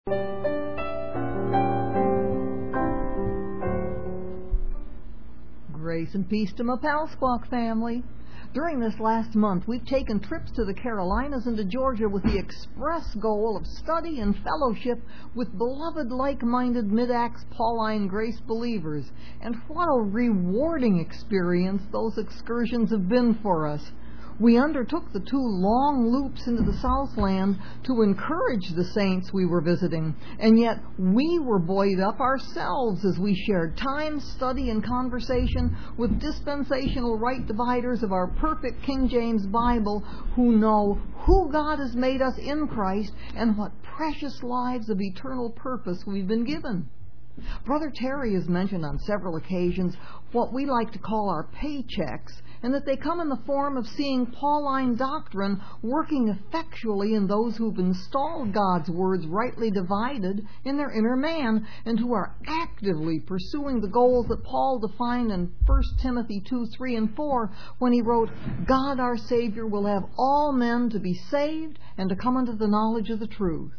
Grace and peace to my Palsquak family. During this last month, we've taken trips to the Carolinas and to Georgia with the express goal of study and fellowship with beloved like-minded Mid-Acts Pauline Grace believers. And what a rewarding experience those excursions have been for us. We undertook the 2 long loops into the Southland to encourage the saints we were visiting, and yet we were buoyed up ourselves as we shared time, study, and conversation with dispensational right dividers of our perfect King James Bible who know who God has made us in Christ and what precious lives of eternal purpose we've been given. Brother Terry has mentioned on several occasions what we like to call our paychecks, and that they come in the form of seeing Pauline doctrine working effectually in those who've installed God's words rightly divided in their inner man, and who are actively pursuing the goals that Paul defined in 1 Timothy 2, 3, and 4 when he wrote, God our Savior will have all men to be saved and to come unto the knowledge of the truth.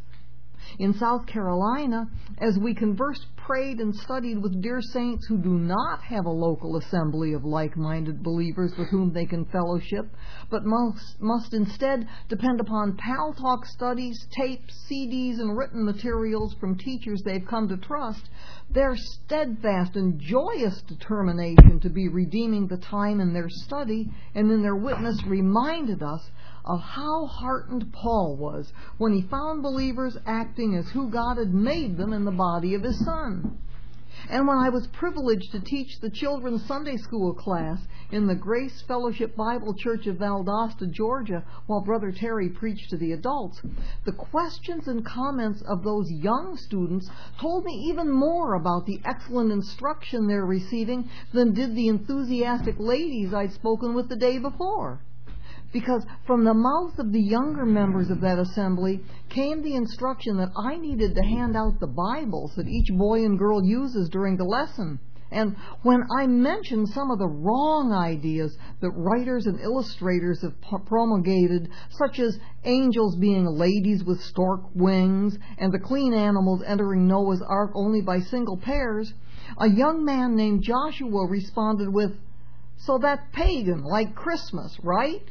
In South Carolina, as we conversed, prayed, and studied with dear saints who do not have a local assembly of like-minded believers with whom they can fellowship, but must instead depend upon Pal Talk studies, tapes, CDs, and written materials from teachers they've come to trust, their steadfast and joyous determination to be redeeming the time in their study and in their witness reminded us of how heartened Paul was when he found believers acting as who God had made them in the body of His Son. And when I was privileged to teach the children's Sunday school class in the Grace Fellowship Bible Church of Valdosta, Georgia, while Brother Terry preached to the adults, the questions and comments of those young students told me even more about the excellent instruction they're receiving than did the enthusiastic ladies I'd spoken with the day before. Because from the mouth of the younger members of that assembly came the instruction that I needed to hand out the Bibles that each boy and girl uses during the lesson. And when I mentioned some of the wrong ideas that writers and illustrators have promulgated, such as angels being ladies with stork wings and the clean animals entering Noah's Ark only by single pairs, a young man named Joshua responded with, "So that's pagan, like Christmas, right?"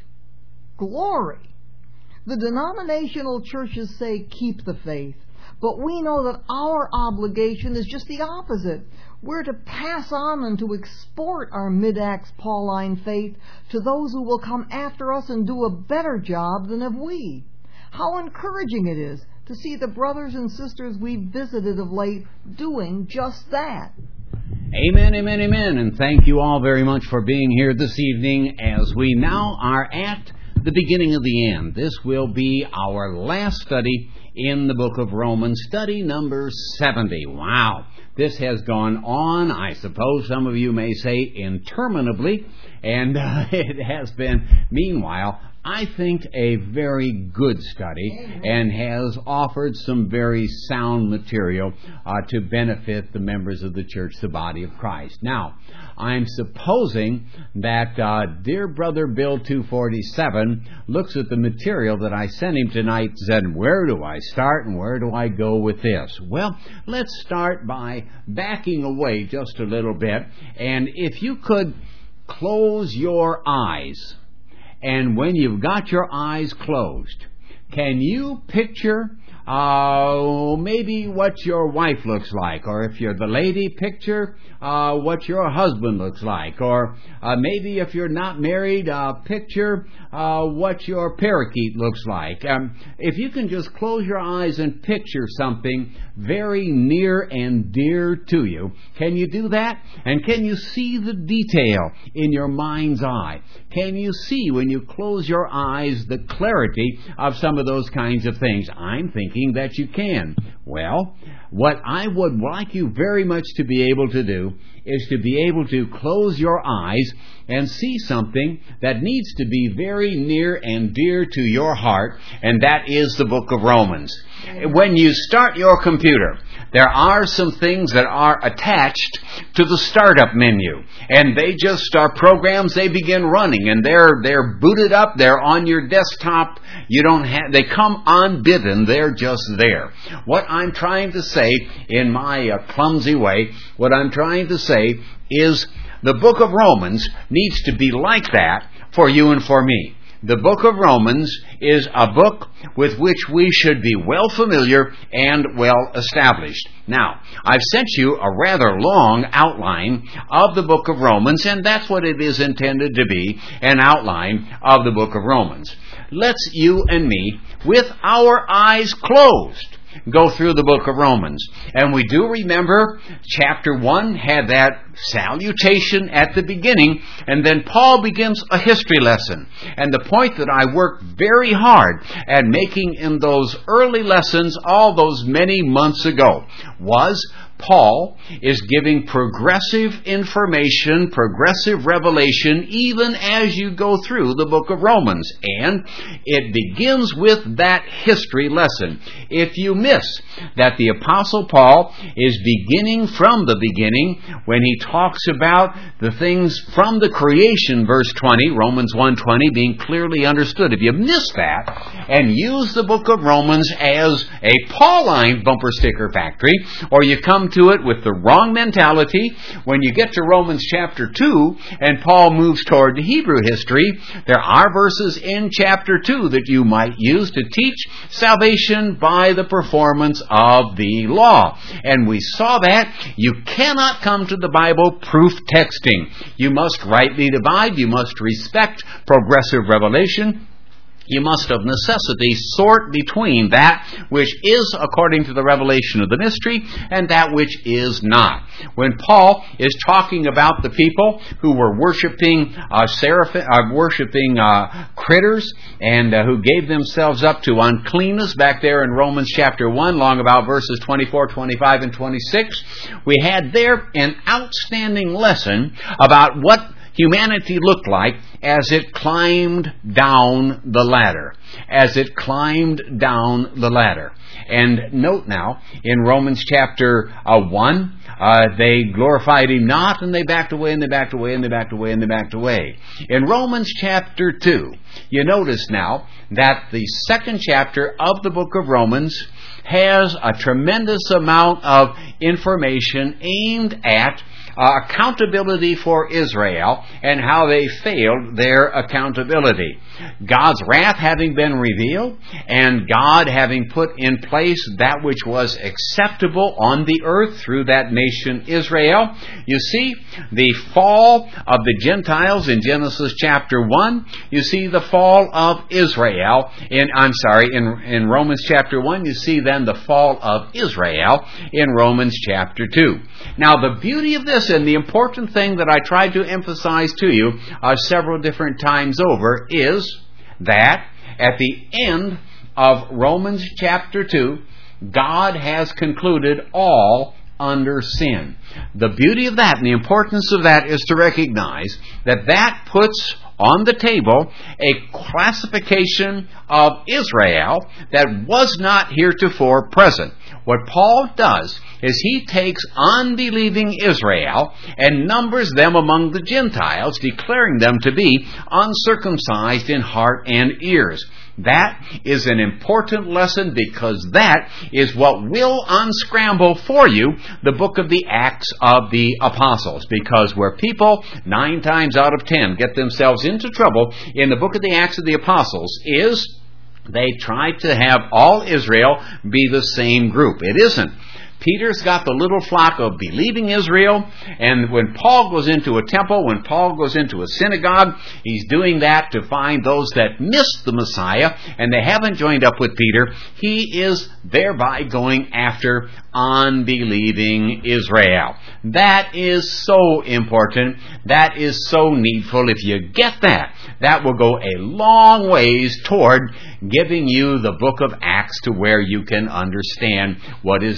Glory! The denominational churches say keep the faith, but we know that our obligation is just the opposite. We're to pass on and to export our Mid-Acts Pauline faith to those who will come after us and do a better job than have we. How encouraging it is to see the brothers and sisters we've visited of late doing just that. Amen, amen, amen, and thank you all very much for being here this evening as we now are at the beginning of the end. This will be our last study in the book of Romans, study number 70. Wow, this has gone on, I suppose some of you may say, interminably, and it has been, meanwhile, I think a very good study and has offered some very sound material to benefit the members of the church, the body of Christ. Now, I'm supposing that dear brother Bill 247 looks at the material that I sent him tonight and said, where do I start and where do I go with this? Well, let's start by backing away just a little bit, and if you could close your eyes. And when you've got your eyes closed, can you picture maybe what your wife looks like? Or if you're the lady, picture what your husband looks like. Or maybe if you're not married, picture what your parakeet looks like. If you can just close your eyes and picture something very near and dear to you, can you do that? And can you see the detail in your mind's eye? Can you see, when you close your eyes, the clarity of some of those kinds of things? I'm thinking that you can. Well, what I would like you very much to be able to do is to be able to close your eyes and see something that needs to be very near and dear to your heart, and that is the book of Romans. When you start your computer, there are some things that are attached to the startup menu, and they just are programs. They begin running, and they're booted up. They're on your desktop. They come unbidden. They're just there. What I'm trying to say in my clumsy way, what I'm trying to say is the book of Romans needs to be like that for you and for me. The book of Romans is a book with which we should be well familiar and well established. Now, I've sent you a rather long outline of the book of Romans, and that's what it is intended to be, an outline of the book of Romans. Let's you and me, with our eyes closed, go through the book of Romans. And we do remember chapter 1 had that salutation at the beginning, and then Paul begins a history lesson. And the point that I worked very hard at making in those early lessons all those many months ago was Paul is giving progressive information, progressive revelation, even as you go through the book of Romans. And it begins with that history lesson. If you miss that the Apostle Paul is beginning from the beginning when he talks about the things from the creation, verse 20, Romans 1:20, being clearly understood. If you miss that and use the book of Romans as a Pauline bumper sticker factory, or you come to it with the wrong mentality, when you get to Romans chapter 2 and Paul moves toward the Hebrew history, there are verses in chapter 2 that you might use to teach salvation by the performance of the law. And we saw that you cannot come to the Bible proof texting. You must rightly divide. You must respect progressive revelation. You must of necessity sort between that which is according to the revelation of the mystery and that which is not. When Paul is talking about the people who were worshiping critters and who gave themselves up to uncleanness back there in Romans chapter 1, long about verses 24, 25, and 26, we had there an outstanding lesson about what humanity looked like as it climbed down the ladder. As it climbed down the ladder. And note now, in Romans chapter 1, they glorified him not, and they backed away, and they backed away, and they backed away, and they backed away. In Romans chapter 2, you notice now that the second chapter of the book of Romans has a tremendous amount of information aimed at accountability for Israel and how they failed their accountability. God's wrath having been revealed and God having put in place that which was acceptable on the earth through that nation Israel. You see the fall of the Gentiles in Genesis chapter 1. You see the fall of Israel in Romans chapter 1. You see then the fall of Israel in Romans chapter 2. Now the beauty of this and the important thing that I tried to emphasize to you several different times over is that at the end of Romans chapter 2, God has concluded all under sin. The beauty of that and the importance of that is to recognize that that puts on the table a classification of Israel that was not heretofore present. What Paul does is he takes unbelieving Israel and numbers them among the Gentiles, declaring them to be uncircumcised in heart and ears. That is an important lesson because that is what will unscramble for you the book of the Acts of the Apostles. Because where people 9 times out of 10 get themselves into trouble in the book of the Acts of the Apostles is they try to have all Israel be the same group. It isn't. Peter's got the little flock of believing Israel, and when Paul goes into a temple, when Paul goes into a synagogue, he's doing that to find those that missed the Messiah, and they haven't joined up with Peter. He is thereby going after unbelieving Israel. That is so important. That is so needful. If you get that, that will go a long ways toward giving you the book of Acts to where you can understand what is going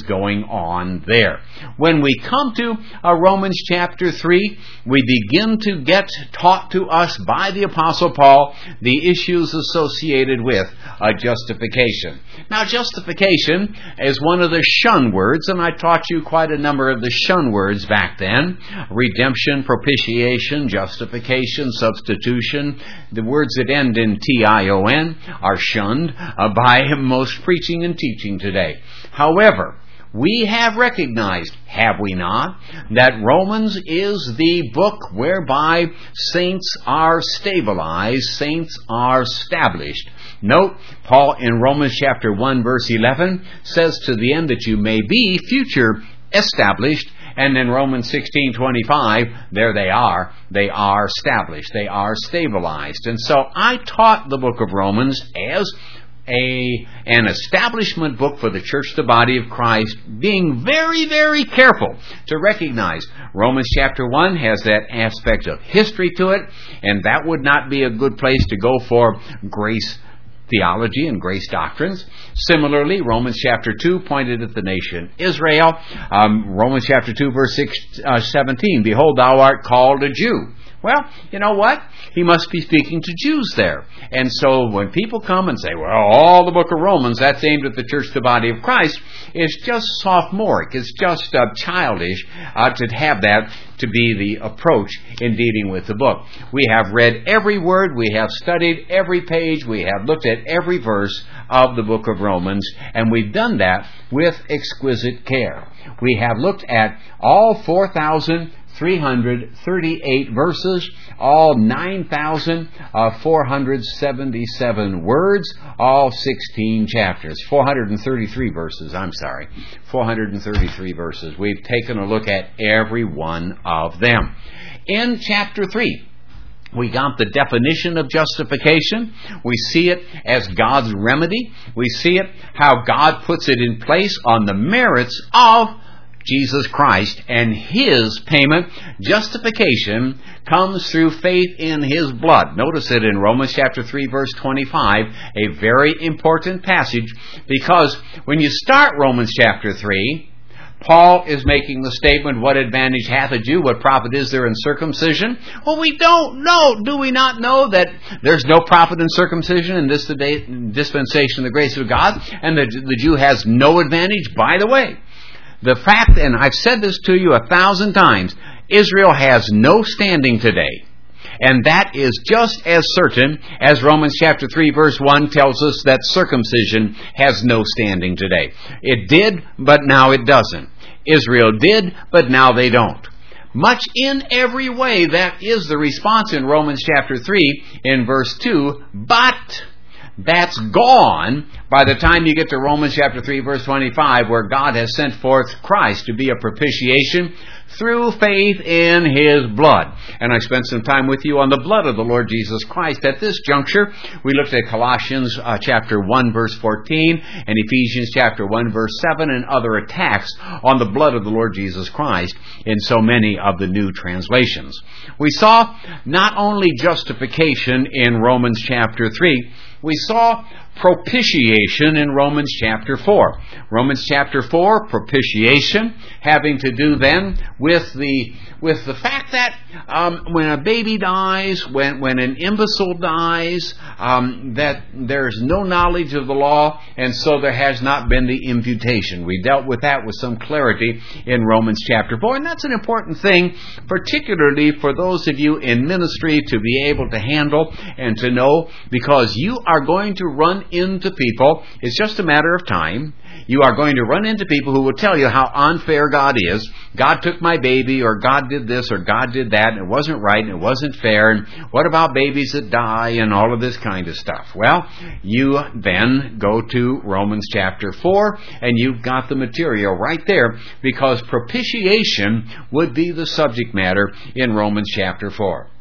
on there. When we come to Romans chapter 3, we begin to get taught to us by the Apostle Paul the issues associated with justification. Now, justification is one of the shun words, and I taught you quite a number of the shun words back then. Redemption, propitiation, justification, substitution. The words that end in T-I-O-N are shunned by most preaching and teaching today. However, we have recognized, have we not, that Romans is the book whereby saints are stabilized, saints are established. Note, Paul in Romans chapter 1 verse 11 says to the end that you may be future established, and in Romans 16:25, there they are established, they are stabilized. And so I taught the book of Romans as an establishment book for the church, the body of Christ, being very, very careful to recognize Romans chapter 1 has that aspect of history to it, and that would not be a good place to go for grace theology and grace doctrines. Similarly, Romans chapter 2 pointed at the nation Israel. Romans chapter 2 verse 17, behold, thou art called a Jew. Well, you know what? He must be speaking to Jews there. And so when people come and say, well, all the book of Romans, that's aimed at the church, the body of Christ, it's just sophomoric. It's just childish to have that to be the approach in dealing with the book. We have read every word. We have studied every page. We have looked at every verse of the book of Romans, and we've done that with exquisite care. We have looked at all 4,338 verses, all 9,477 words, all 16 chapters. 433 verses, 433 verses. We've taken a look at every one of them. In chapter 3, we got the definition of justification. We see it as God's remedy. We see it how God puts it in place on the merits of Jesus Christ and His payment. Justification comes through faith in His blood. Notice it in Romans chapter 3 verse 25, a very important passage, because when you start Romans chapter 3, Paul is making the statement, what advantage hath a Jew? What profit is there in circumcision? Well, we don't know. Do we not know that there's no profit in circumcision in this dispensation of the grace of God, and the Jew has no advantage? By the way, the fact, and I've said this to you 1,000 times, Israel has no standing today. And that is just as certain as Romans chapter 3 verse 1 tells us that circumcision has no standing today. It did, but now it doesn't. Israel did, but now they don't. Much in every way, that is the response in Romans chapter 3 in verse 2, but that's gone by the time you get to Romans chapter 3 verse 25, where God has sent forth Christ to be a propitiation through faith in His blood. And I spent some time with you on the blood of the Lord Jesus Christ. At this juncture, we looked at Colossians chapter 1 verse 14 and Ephesians chapter 1 verse 7 and other attacks on the blood of the Lord Jesus Christ in so many of the new translations. We saw not only justification in Romans chapter 3, we saw propitiation in Romans chapter 4. Romans chapter 4, propitiation, having to do then with the fact that when a baby dies, when an imbecile dies, that there's no knowledge of the law, and so there has not been the imputation. We dealt with that with some clarity in Romans chapter 4, and that's an important thing, particularly for those of you in ministry to be able to handle and to know, because you are going to run into people. It's just a matter of time. You are going to run into people who will tell you how unfair God is. God took my baby, or God did this, or God did that, and it wasn't right, and it wasn't fair, and what about babies that die, and all of this kind of stuff. Well, you then go to Romans chapter 4, and you've got the material right there, because propitiation would be the subject matter in Romans chapter 4.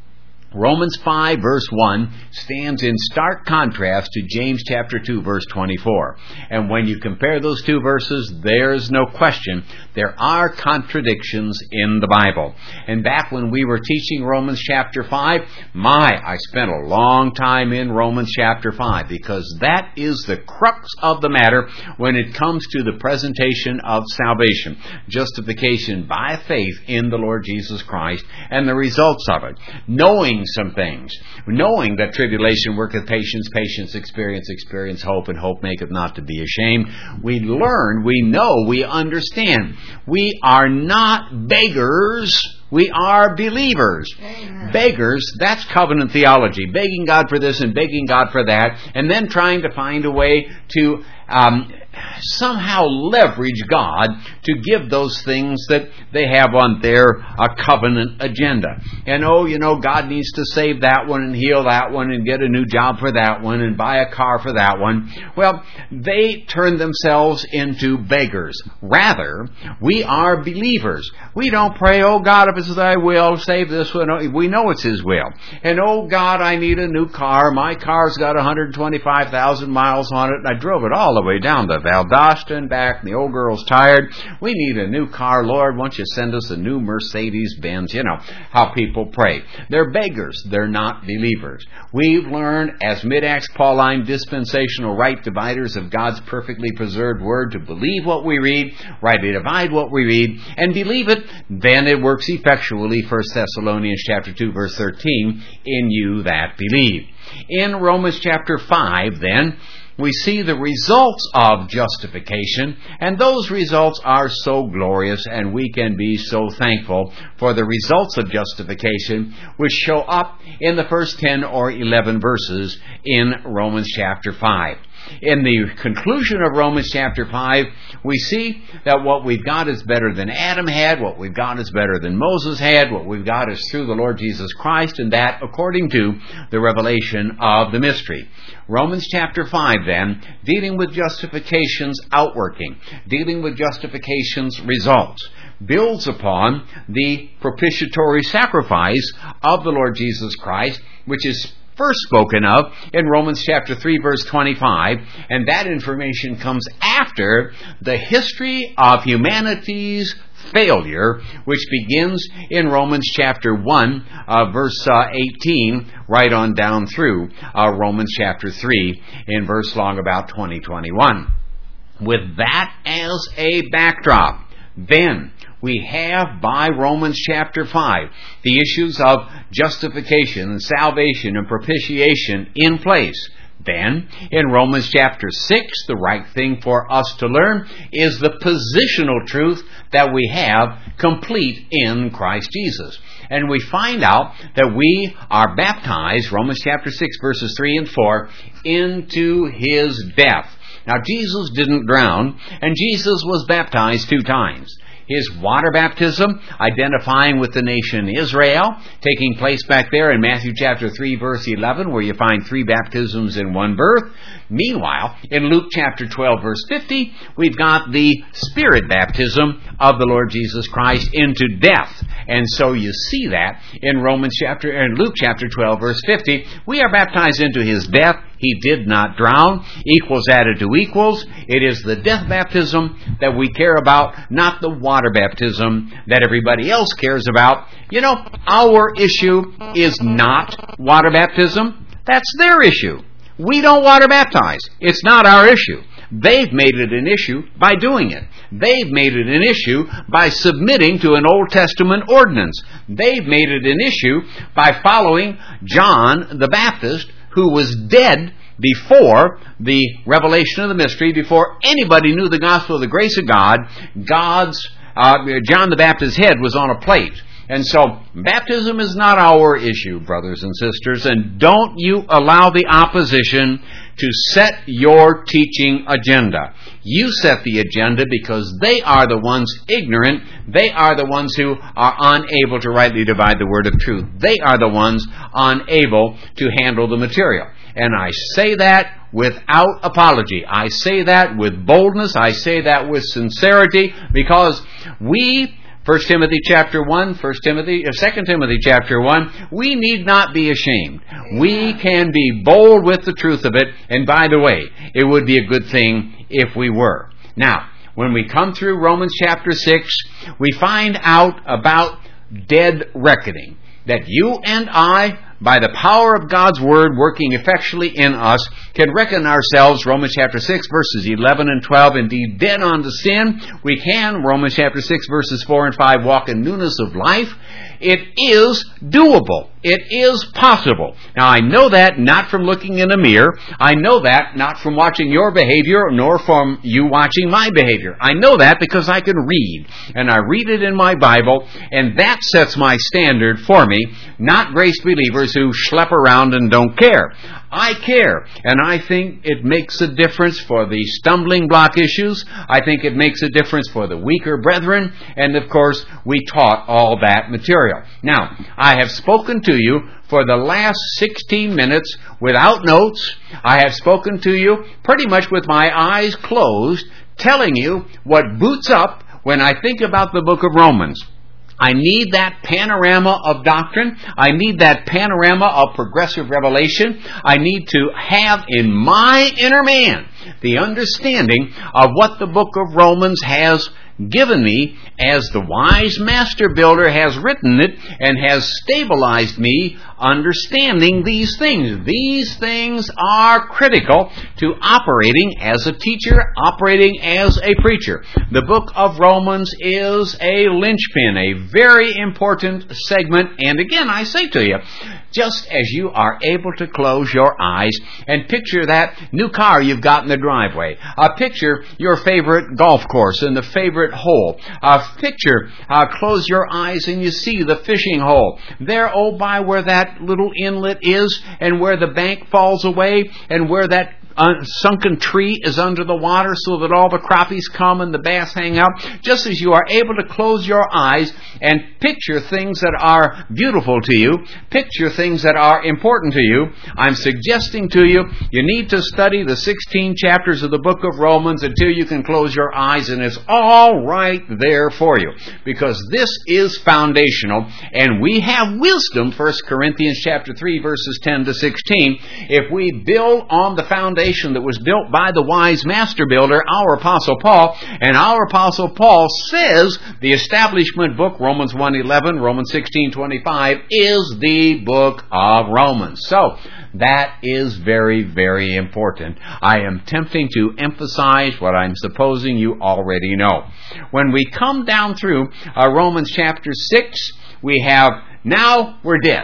Romans 5 verse 1 stands in stark contrast to James chapter 2 verse 24. And when you compare those two verses, there's no question there are contradictions in the Bible. And back when we were teaching Romans chapter 5, I spent a long time in Romans chapter 5 because that is the crux of the matter when it comes to the presentation of salvation. Justification by faith in the Lord Jesus Christ and the results of it. Knowing some things. Knowing that tribulation worketh patience, patience experience hope, and hope maketh not to be ashamed. We learn, we know, we understand. We are not beggars. We are believers. Amen. Beggars, that's covenant theology. Begging God for this and begging God for that, and then trying to find a way to somehow leverage God to give those things that they have on their covenant agenda. And God needs to save that one and heal that one and get a new job for that one and buy a car for that one. Well, they turn themselves into beggars. Rather, we are believers. We don't pray, oh God, if it's thy will, save this one. We know it's his will. And oh God, I need a new car. My car's got 125,000 miles on it, and I drove it all the way down to Valdosta and back, and the old girl's tired. We need a new car. Lord, won't you send us a new Mercedes-Benz? You know how people pray. They're beggars. They're not believers. We've learned as mid-Acts Pauline dispensational right dividers of God's perfectly preserved word to believe what we read, rightly divide what we read, and believe it. Then it works effectually, 1 Thessalonians chapter 2, verse 13, in you that believe. In Romans chapter 5, then, we see the results of justification, and those results are so glorious, and we can be so thankful for the results of justification, which show up in the first 10 or 11 verses in Romans chapter 5. In the conclusion of Romans chapter 5, we see that what we've got is better than Adam had, what we've got is better than Moses had, what we've got is through the Lord Jesus Christ, and that according to the revelation of the mystery. Romans chapter 5, then, dealing with justification's outworking, dealing with justification's results, builds upon the propitiatory sacrifice of the Lord Jesus Christ, which is first spoken of in Romans chapter 3 verse 25, and that information comes after the history of humanity's failure, which begins in Romans chapter 1 verse 18 right on down through Romans chapter 3 in verse long about 20-21. With that as a backdrop, then we have by Romans chapter 5 the issues of justification and salvation and propitiation in place. Then, in Romans chapter 6, the right thing for us to learn is the positional truth that we have complete in Christ Jesus. And we find out that we are baptized, Romans chapter 6, verses 3 and 4, into his death. Now, Jesus didn't drown, and Jesus was baptized 2 times. His water baptism, identifying with the nation Israel, taking place back there in Matthew chapter 3, verse 11, where you find 3 baptisms in one birth. Meanwhile, in Luke chapter 12, verse 50, we've got the Spirit baptism of the Lord Jesus Christ into death. And so you see that in Luke chapter 12, verse 50. We are baptized into his death. He did not drown. Equals added to equals. It is the death baptism that we care about, not the water baptism that everybody else cares about. You know, our issue is not water baptism. That's their issue. We don't water baptize. It's not our issue. They've made it an issue by doing it. They've made it an issue by submitting to an Old Testament ordinance. They've made it an issue by following John the Baptist, who was dead before the revelation of the mystery, before anybody knew the gospel of the grace of God. John the Baptist's head was on a plate. And so, baptism is not our issue, brothers and sisters, and don't you allow the opposition to set your teaching agenda. You set the agenda because they are the ones ignorant. They are the ones who are unable to rightly divide the word of truth. They are the ones unable to handle the material. And I say that without apology. I say that with boldness. I say that with sincerity, because we 2 Timothy chapter 1, 2 Timothy chapter 1, we need not be ashamed. We can be bold with the truth of it, and by the way, it would be a good thing if we were. Now, when we come through Romans chapter 6, we find out about dead reckoning. That you and I, by the power of God's Word working effectually in us, can reckon ourselves, Romans chapter 6, verses 11 and 12, indeed dead unto sin. We can, Romans chapter 6, verses 4 and 5, walk in newness of life. It is doable. It is possible. Now, I know that not from looking in a mirror. I know that not from watching your behavior, nor from you watching my behavior. I know that because I can read, and I read it in my Bible, and that sets my standard for me, not grace believers who schlep around and don't care. I care, and I think it makes a difference for the stumbling block issues. I think it makes a difference for the weaker brethren, and of course, we taught all that material. Now, I have spoken to you for the last 16 minutes without notes. I have spoken to you pretty much with my eyes closed, telling you what boots up when I think about the book of Romans. I need that panorama of doctrine. I need that panorama of progressive revelation. I need to have in my inner man the understanding of what the book of Romans has given me as the wise master builder has written it and has stabilized me understanding these things. These things are critical to operating as a teacher, operating as a preacher. The book of Romans is a linchpin, a very important segment. And again, I say to you, just as you are able to close your eyes and picture that new car you've got in the driveway, picture your favorite golf course and the favorite hole, close your eyes and you see the fishing hole. There, by where that little inlet is and where the bank falls away and where that sunken tree is under the water so that all the crappies come and the bass hang out. Just as you are able to close your eyes and picture things that are beautiful to you, picture things that are important to you, I'm suggesting to you, you need to study the 16 chapters of the book of Romans until you can close your eyes, and it's all right there for you. Because this is foundational, and we have wisdom, 1 Corinthians chapter 3, verses 10 to 16, if we build on the foundation that was built by the wise master builder, our Apostle Paul. And our Apostle Paul says the establishment book, Romans 1:11, Romans 16:25, is the book of Romans. So, that is very, very important. I am attempting to emphasize what I'm supposing you already know. When we come down through Romans chapter 6, we have, now we're dead.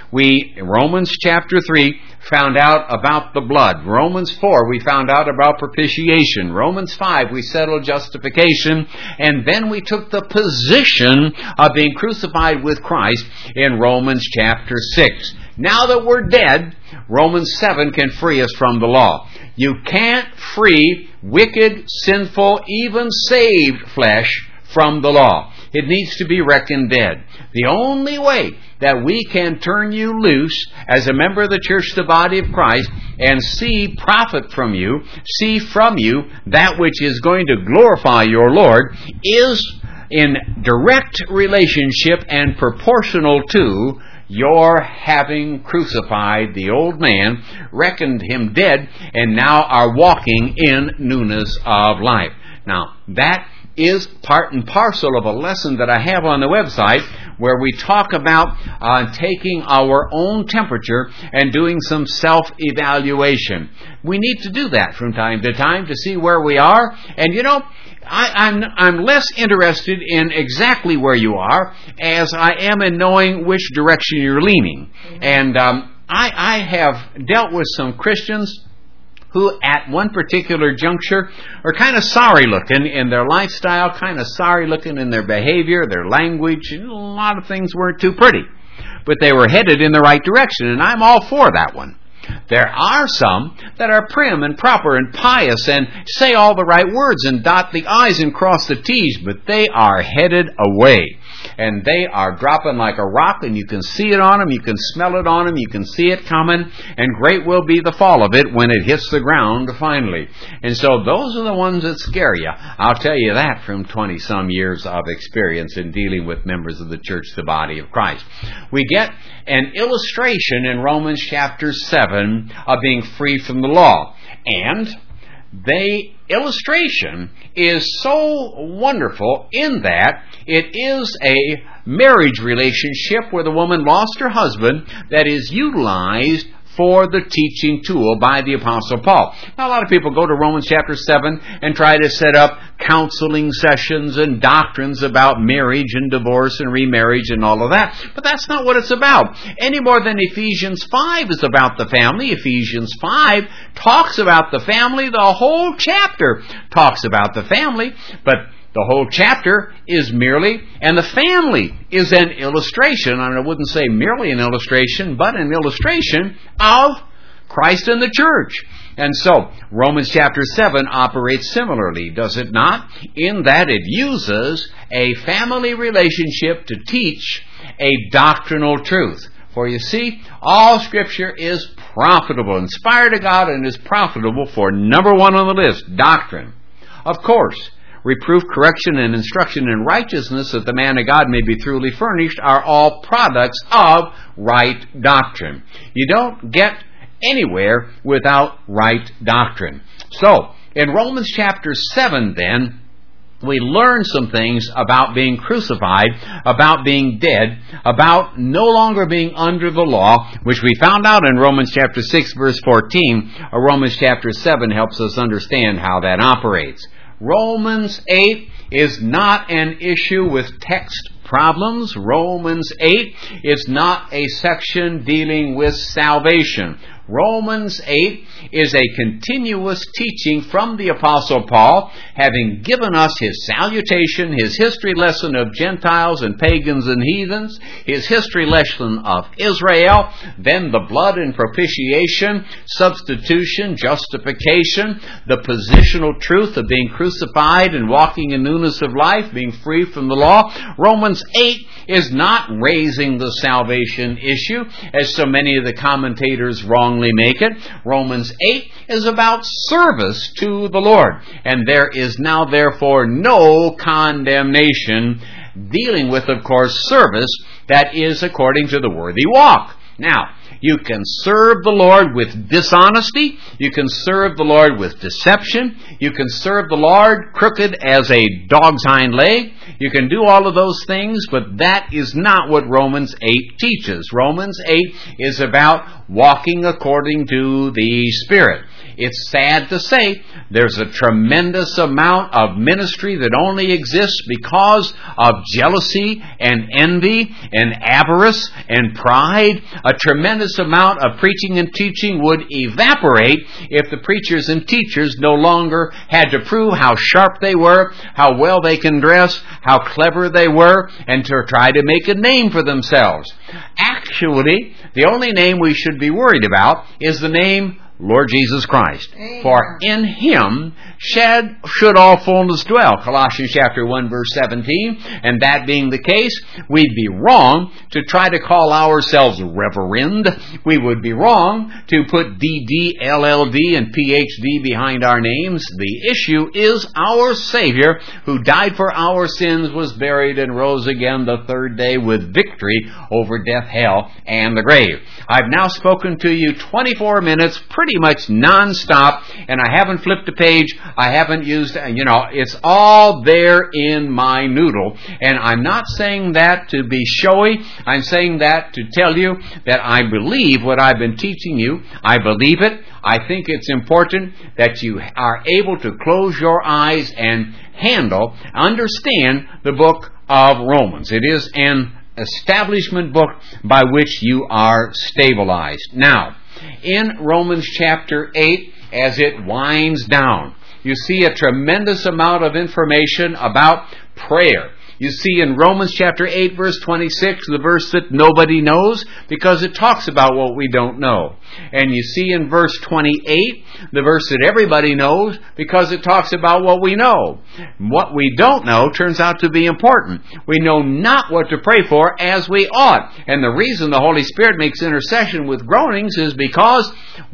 Romans chapter 3, found out about the blood. Romans 4, we found out about propitiation. Romans 5, we settled justification. And then we took the position of being crucified with Christ in Romans chapter 6. Now that we're dead, Romans 7 can free us from the law. You can't free wicked, sinful, even saved flesh from the law. It needs to be reckoned dead. The only way that we can turn you loose as a member of the church, the body of Christ, and see profit from you, see from you that which is going to glorify your Lord, is in direct relationship and proportional to your having crucified the old man, reckoned him dead, and now are walking in newness of life. Now, that is part and parcel of a lesson that I have on the website where we talk about taking our own temperature and doing some self-evaluation. We need to do that from time to time to see where we are. And you know, I'm less interested in exactly where you are as I am in knowing which direction you're leaning. And I have dealt with some Christians who at one particular juncture are kind of sorry looking in their lifestyle, kind of sorry looking in their behavior, their language, and a lot of things weren't too pretty. But they were headed in the right direction, and I'm all for that one. There are some that are prim and proper and pious and say all the right words and dot the I's and cross the T's, but they are headed away. And they are dropping like a rock, and you can see it on them, you can smell it on them, you can see it coming, and great will be the fall of it when it hits the ground finally. And so those are the ones that scare you. I'll tell you that from 20-some years of experience in dealing with members of the church, the body of Christ. We get an illustration in Romans chapter 7 of being free from the law. And the illustration is so wonderful in that it is a marriage relationship where the woman lost her husband that is utilized for the teaching tool by the Apostle Paul. Now, a lot of people go to Romans chapter 7 and try to set up counseling sessions and doctrines about marriage and divorce and remarriage and all of that. But that's not what it's about. Any more than Ephesians 5 is about the family. Ephesians 5 talks about the family. The whole chapter talks about the family. But the whole chapter is merely, and the family is an illustration, and I wouldn't say merely an illustration, but an illustration of Christ and the church. And so, Romans chapter 7 operates similarly, does it not? In that it uses a family relationship to teach a doctrinal truth. For you see, all Scripture is profitable, inspired of God, and is profitable for number one on the list, doctrine. Of course, reproof, correction, and instruction in righteousness, that the man of God may be truly furnished, are all products of right doctrine. You don't get anywhere without right doctrine. So, in Romans chapter 7 then, we learn some things about being crucified, about being dead, about no longer being under the law, which we found out in Romans chapter 6 verse 14. Romans chapter 7 helps us understand how that operates. Romans 8 is not an issue with text problems. Romans 8 is not a section dealing with salvation. Romans 8 is a continuous teaching from the Apostle Paul, having given us his salutation, his history lesson of Gentiles and pagans and heathens, his history lesson of Israel, then the blood and propitiation, substitution, justification, the positional truth of being crucified and walking in newness of life, being free from the law. Romans 8 is not raising the salvation issue, as so many of the commentators wrongly make it. Romans 8 is about service to the Lord. And there is now therefore no condemnation, dealing with, of course, service that is according to the worthy walk. Now, you can serve the Lord with dishonesty. You can serve the Lord with deception. You can serve the Lord crooked as a dog's hind leg. You can do all of those things, but that is not what Romans 8 teaches. Romans 8 is about walking according to the Spirit. It's sad to say there's a tremendous amount of ministry that only exists because of jealousy and envy and avarice and pride. A tremendous amount of preaching and teaching would evaporate if the preachers and teachers no longer had to prove how sharp they were, how well they can dress, how clever they were, and to try to make a name for themselves. Actually, the only name we should be worried about is the name Lord Jesus Christ. Amen. For in Him should all fullness dwell. Colossians chapter 1 verse 17. And that being the case, we'd be wrong to try to call ourselves reverend. We would be wrong to put DD, LLD, and PhD behind our names. The issue is our Savior, who died for our sins, was buried, and rose again the third day with victory over death, hell, and the grave. I've now spoken to you 24 minutes, pretty much non-stop, and I haven't flipped a page. I haven't used, it's all there in my noodle. And I'm not saying that to be showy. I'm saying that to tell you that I believe what I've been teaching you. I believe it. I think it's important that you are able to close your eyes and understand the book of Romans. It is an establishment book by which you are stabilized. Now, in Romans chapter 8, as it winds down, you see a tremendous amount of information about prayer. You see in Romans chapter 8, verse 26, the verse that nobody knows, because it talks about what we don't know. And you see in verse 28, the verse that everybody knows, because it talks about what we know. What we don't know turns out to be important. We know not what to pray for as we ought. And the reason the Holy Spirit makes intercession with groanings is because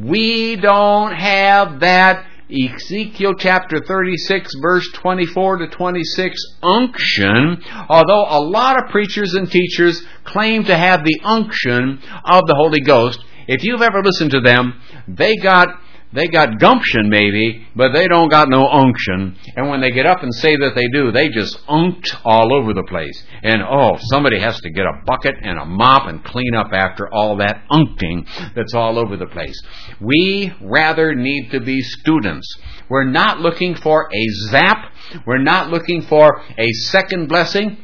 we don't have that Ezekiel chapter 36, verse 24 to 26 unction, although a lot of preachers and teachers claim to have the unction of the Holy Ghost. If you've ever listened to them, they got gumption maybe, but they don't got no unction. And when they get up and say that they do, they just unked all over the place. And somebody has to get a bucket and a mop and clean up after all that uncting that's all over the place. We rather need to be students. We're not looking for a zap. We're not looking for a second blessing.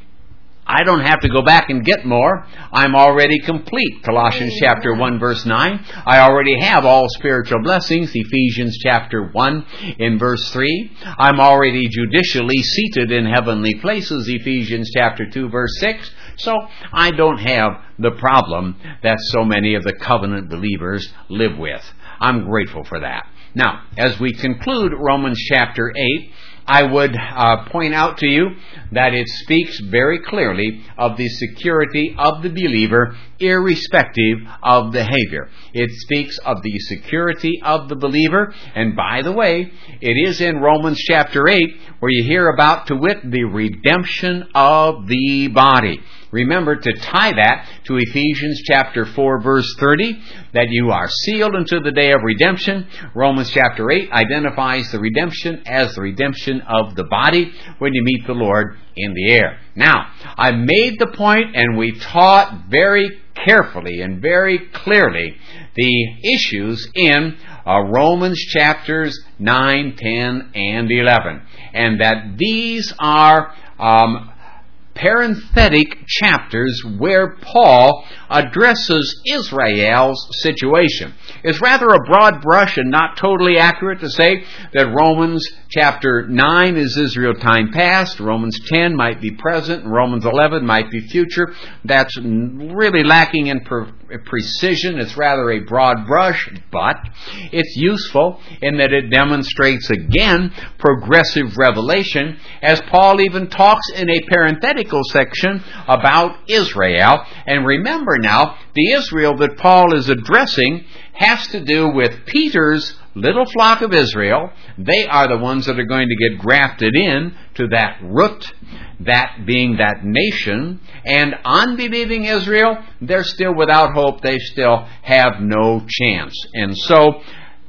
I don't have to go back and get more. I'm already complete. Colossians chapter 1, verse 9. I already have all spiritual blessings. Ephesians chapter 1 in verse 3. I'm already judicially seated in heavenly places. Ephesians chapter 2, verse 6. So I don't have the problem that so many of the covenant believers live with. I'm grateful for that. Now, as we conclude Romans chapter 8, I would point out to you that it speaks very clearly of the security of the believer irrespective of behavior. It speaks of the security of the believer, and by the way, it is in Romans chapter 8 where you hear about, to wit, the redemption of the body. Remember to tie that to Ephesians chapter 4, verse 30, that you are sealed unto the day of redemption. Romans chapter 8 identifies the redemption as the redemption of the body when you meet the Lord in the air. Now, I made the point, and we taught very carefully and very clearly the issues in Romans chapters 9, 10, and 11. And that these are parenthetic chapters where Paul addresses Israel's situation. It's rather a broad brush and not totally accurate to say that Romans chapter 9 is Israel time past, Romans 10 might be present, and Romans 11 might be future. That's really lacking in precision. It's rather a broad brush, but it's useful in that it demonstrates again progressive revelation, as Paul even talks in a parenthetical section about Israel. And remember now, the Israel that Paul is addressing has to do with Peter's little flock of Israel. They are the ones that are going to get grafted in to that root, that being that nation. And unbelieving Israel, they're still without hope. They still have no chance. And so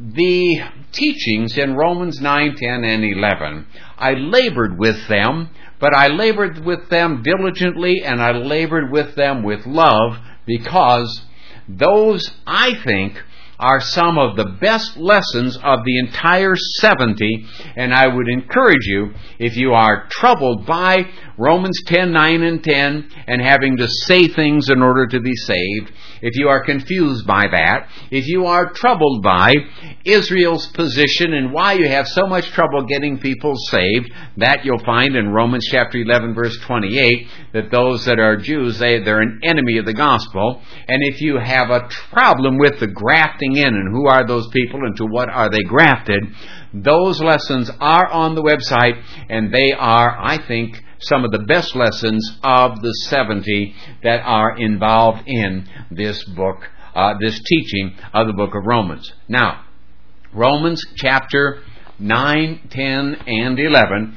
the teachings in Romans 9, 10, and 11, I labored with them, but I labored with them diligently, and I labored with them with love, because those, I think, are some of the best lessons of the entire 70, and I would encourage you, if you are troubled by Romans 10, 9, and 10, and having to say things in order to be saved, if you are confused by that, if you are troubled by Israel's position and why you have so much trouble getting people saved, that you'll find in Romans chapter 11, verse 28, that those that are Jews, they're an enemy of the gospel. And if you have a problem with the grafting in, and who are those people and to what are they grafted, those lessons are on the website, and they are, I think, some of the best lessons of the 70 that are involved in this book, this teaching of the book of Romans. Now, Romans chapter 9, 10, and 11,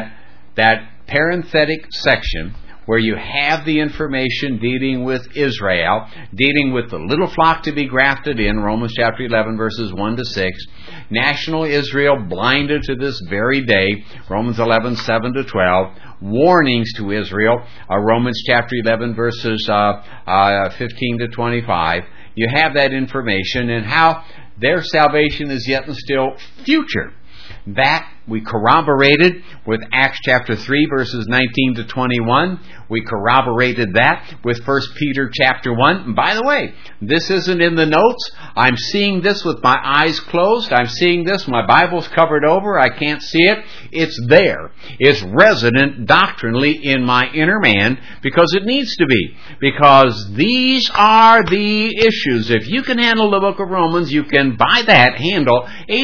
that parenthetic section where you have the information dealing with Israel, dealing with the little flock to be grafted in, Romans chapter 11, verses 1 to 6, national Israel blinded to this very day, Romans 11, 7 to 12, warnings to Israel, Romans chapter 11, verses 15 to 25. You have that information, and how their salvation is yet and still future. That We corroborated with Acts chapter 3, verses 19 to 21. We corroborated that with 1 Peter chapter 1. And by the way, this isn't in the notes. I'm seeing this with my eyes closed. I'm seeing this. My Bible's covered over. I can't see it. It's there. It's resident doctrinally in my inner man because it needs to be. Because these are the issues. If you can handle the book of Romans, you can, by that, handle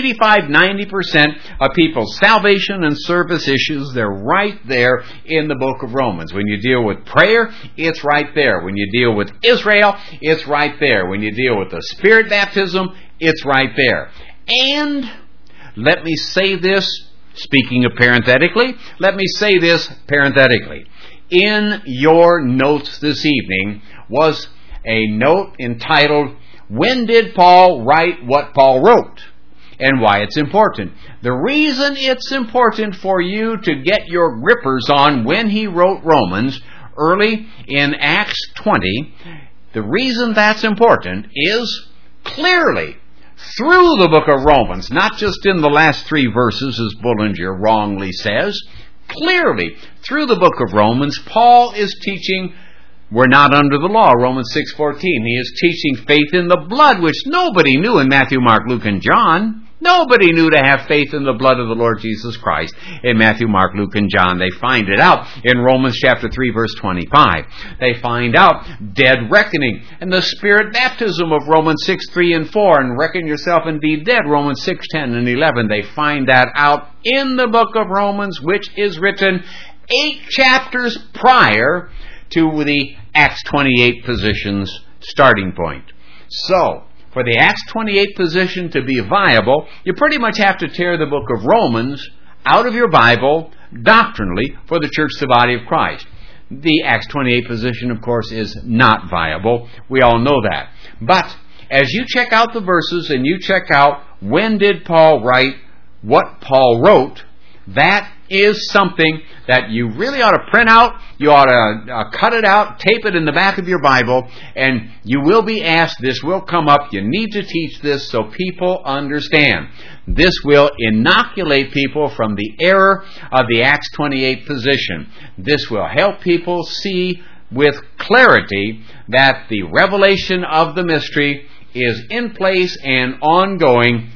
85-90% of people's salvation and service issues. They're right there in the book of Romans. When you deal with prayer, it's right there. When you deal with Israel, it's right there. When you deal with the Spirit baptism, it's right there. And let me say this, speaking of parenthetically, let me say this parenthetically. In your notes this evening was a note entitled, "When did Paul write what Paul wrote?" and why it's important. The reason it's important for you to get your grippers on when he wrote Romans early in Acts 20, the reason that's important is clearly through the book of Romans, not just in the last 3 verses, as Bullinger wrongly says. Clearly, through the book of Romans, Paul is teaching we're not under the law, Romans 6:14. He is teaching faith in the blood, which nobody knew in Matthew, Mark, Luke, and John. Nobody knew to have faith in the blood of the Lord Jesus Christ in Matthew, Mark, Luke, and John. They find it out in Romans chapter 3, verse 25. They find out dead reckoning and the Spirit baptism of Romans 6, 3, and 4, and reckon yourself indeed dead, Romans 6, 10, and 11. They find that out in the book of Romans, which is written 8 chapters prior to the Acts 28 position's starting point. So, for the Acts 28 position to be viable, you pretty much have to tear the book of Romans out of your Bible doctrinally for the church, the body of Christ. The Acts 28 position, of course, is not viable. We all know that. But as you check out the verses and you check out when did Paul write what Paul wrote, that is something that you really ought to print out. You ought to cut it out, tape it in the back of your Bible, and you will be asked, this will come up, you need to teach this so people understand. This will inoculate people from the error of the Acts 28 position. This will help people see with clarity that the revelation of the mystery is in place and ongoing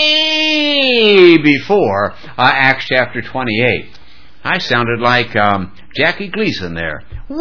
way before Acts chapter 28. I sounded like Jackie Gleason there. To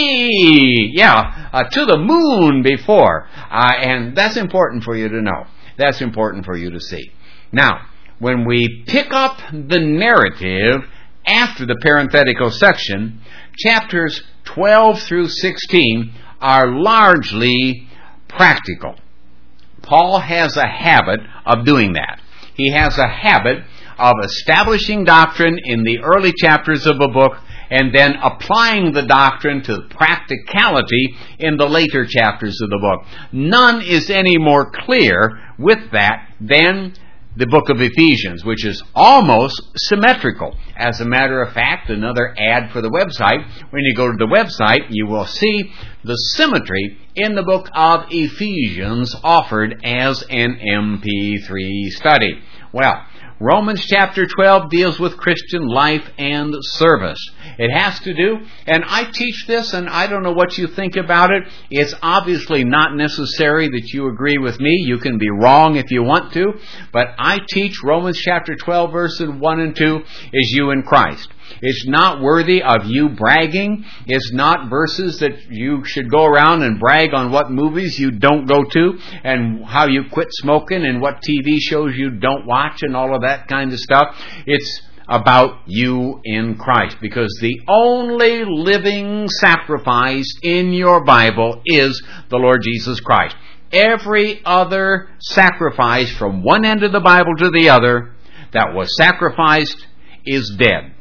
the moon before. And that's important for you to know. That's important for you to see. Now, when we pick up the narrative after the parenthetical section, chapters 12 through 16 are largely practical. Paul has a habit of doing that. He has a habit of establishing doctrine in the early chapters of a book and then applying the doctrine to practicality in the later chapters of the book. None is any more clear with that than the book of Ephesians, which is almost symmetrical. As a matter of fact, another ad for the website, when you go to the website, you will see the symmetry in the book of Ephesians offered as an MP3 study. Well, Romans chapter 12 deals with Christian life and service. It has to do, and I teach this, and I don't know what you think about it. It's obviously not necessary that you agree with me. You can be wrong if you want to, but I teach Romans chapter 12, verses 1 and 2 is you in Christ. It's not worthy of you bragging. It's not verses that you should go around and brag on what movies you don't go to and how you quit smoking and what TV shows you don't watch and all of that kind of stuff. It's about you in Christ, because the only living sacrifice in your Bible is the Lord Jesus Christ. Every other sacrifice from one end of the Bible to the other that was sacrificed is dead.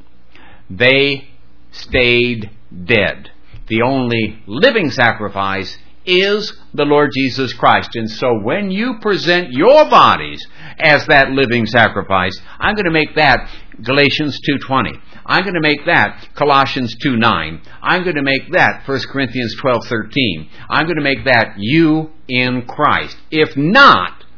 They stayed dead. The only living sacrifice is the Lord Jesus Christ. And so when you present your bodies as that living sacrifice, I'm going to make that Galatians 2:20. I'm going to make that Colossians 2:9. I'm going to make that 1 Corinthians 12:13. I'm going to make that you in Christ. If not,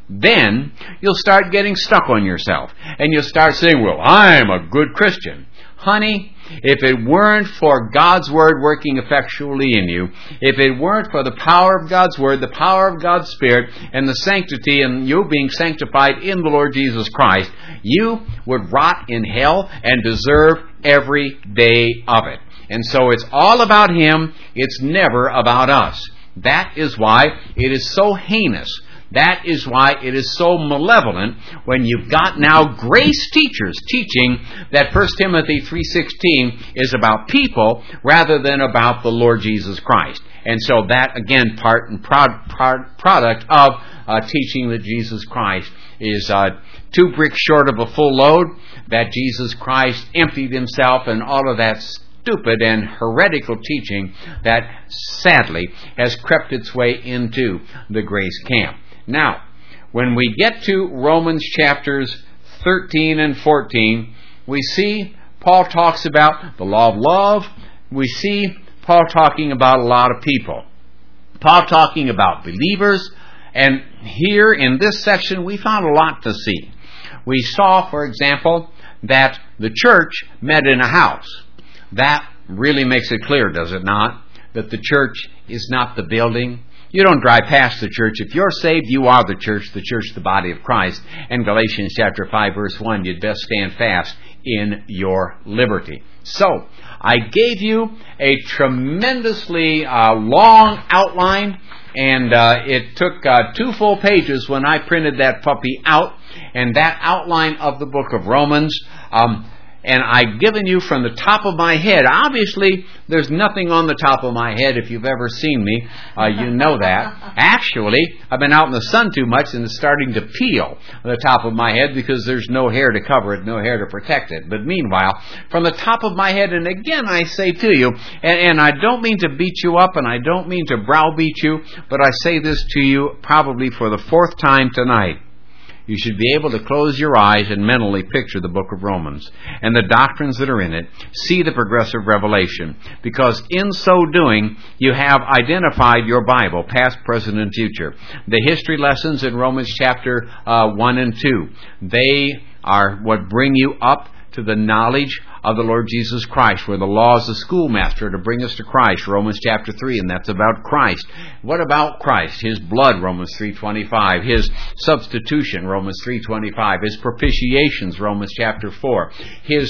then you'll start getting stuck on yourself. And you'll start saying, well, I'm a good Christian. Honey, if it weren't for God's Word working effectually in you, if it weren't for the power of God's Word, the power of God's Spirit, and the sanctity and you being sanctified in the Lord Jesus Christ, you would rot in hell and deserve every day of it. And so it's all about Him. It's never about us. That is why it is so heinous. That is why it is so malevolent when you've got now grace teachers teaching that 1 Timothy 3:16 is about people rather than about the Lord Jesus Christ. And so that, again, part and product of teaching that Jesus Christ is 2 bricks short of a full load, that Jesus Christ emptied Himself, and all of that stupid and heretical teaching that sadly has crept its way into the grace camp. Now, when we get to Romans chapters 13 and 14, we see Paul talks about the law of love. We see Paul talking about a lot of people. Paul talking about believers. And here in this section, we found a lot to see. We saw, for example, that the church met in a house. That really makes it clear, does it not, that the church is not the building. You don't drive past the church. If you're saved, you are the church, the body of Christ. And Galatians chapter 5, verse 1, you'd best stand fast in your liberty. So, I gave you a tremendously long outline, and it took 2 full pages when I printed that puppy out, and that outline of the book of Romans, and I've given you from the top of my head. Obviously, there's nothing on the top of my head. If you've ever seen me, you know that. Actually, I've been out in the sun too much, and it's starting to peel on the top of my head because there's no hair to cover it, no hair to protect it. But meanwhile, from the top of my head, and again I say to you, and I don't mean to beat you up, and I don't mean to browbeat you, but I say this to you probably for the 4th time tonight. You should be able to close your eyes and mentally picture the book of Romans and the doctrines that are in it. See the progressive revelation. Because in so doing, you have identified your Bible, past, present, and future. The history lessons in Romans chapter 1 and 2, they are what bring you up to the knowledge of the Lord Jesus Christ, where the law is the schoolmaster to bring us to Christ, Romans chapter 3, and that's about Christ. What about Christ? His blood, Romans 3:25. His substitution, Romans 3:25. His propitiations, Romans chapter 4. His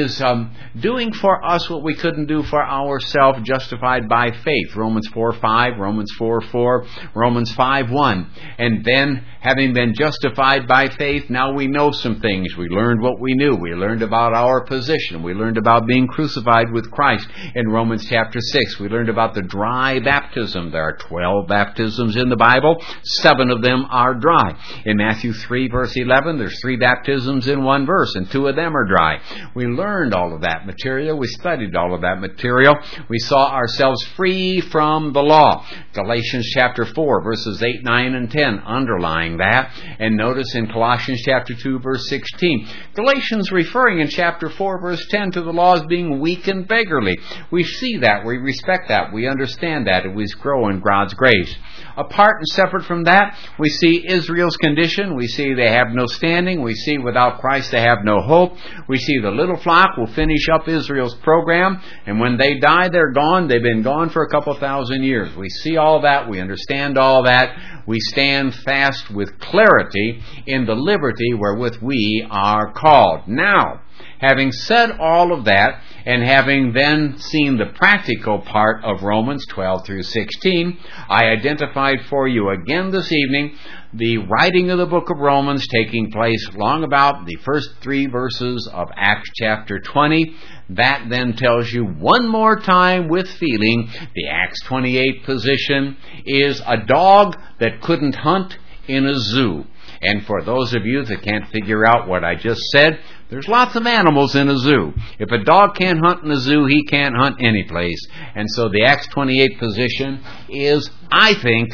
doing for us what we couldn't do for ourselves, justified by faith, Romans 4:5, Romans 4:4, Romans 5:1. And then, having been justified by faith, now we know some things. We learned what we knew. We learned about our position. We learned about being crucified with Christ in Romans chapter 6. We learned about the dry baptism. There are 12 baptisms in the Bible. 7 of them are dry. In Matthew 3, verse 11, there's 3 baptisms in 1 verse, and 2 of them are dry. We learned all of that material. We studied all of that material. We saw ourselves free from the law. Galatians chapter 4, verses 8, 9, and 10, underlying that. And notice in Colossians chapter 2, verse 16, Galatians referring in chapter 4, verse 10 to the law as being weak and beggarly. We see that. We respect that. We understand that. And we grow in God's grace. Apart and separate from that, we see Israel's condition. We see they have no standing. We see without Christ they have no hope. We see the little flock will finish up Israel's program, and when they die, they're gone. They've been gone for a couple thousand years. We see all that. We understand all that. We stand fast with clarity in the liberty wherewith we are called. Now, having said all of that, and having then seen the practical part of Romans 12 through 16, I identified for you again this evening the writing of the book of Romans taking place long about the first 3 verses of Acts chapter 20. That then tells you one more time with feeling the Acts 28 position is a dog that couldn't hunt in a zoo. And for those of you that can't figure out what I just said, there's lots of animals in a zoo. If a dog can't hunt in a zoo, he can't hunt any place. And so the Acts 28 position is, I think,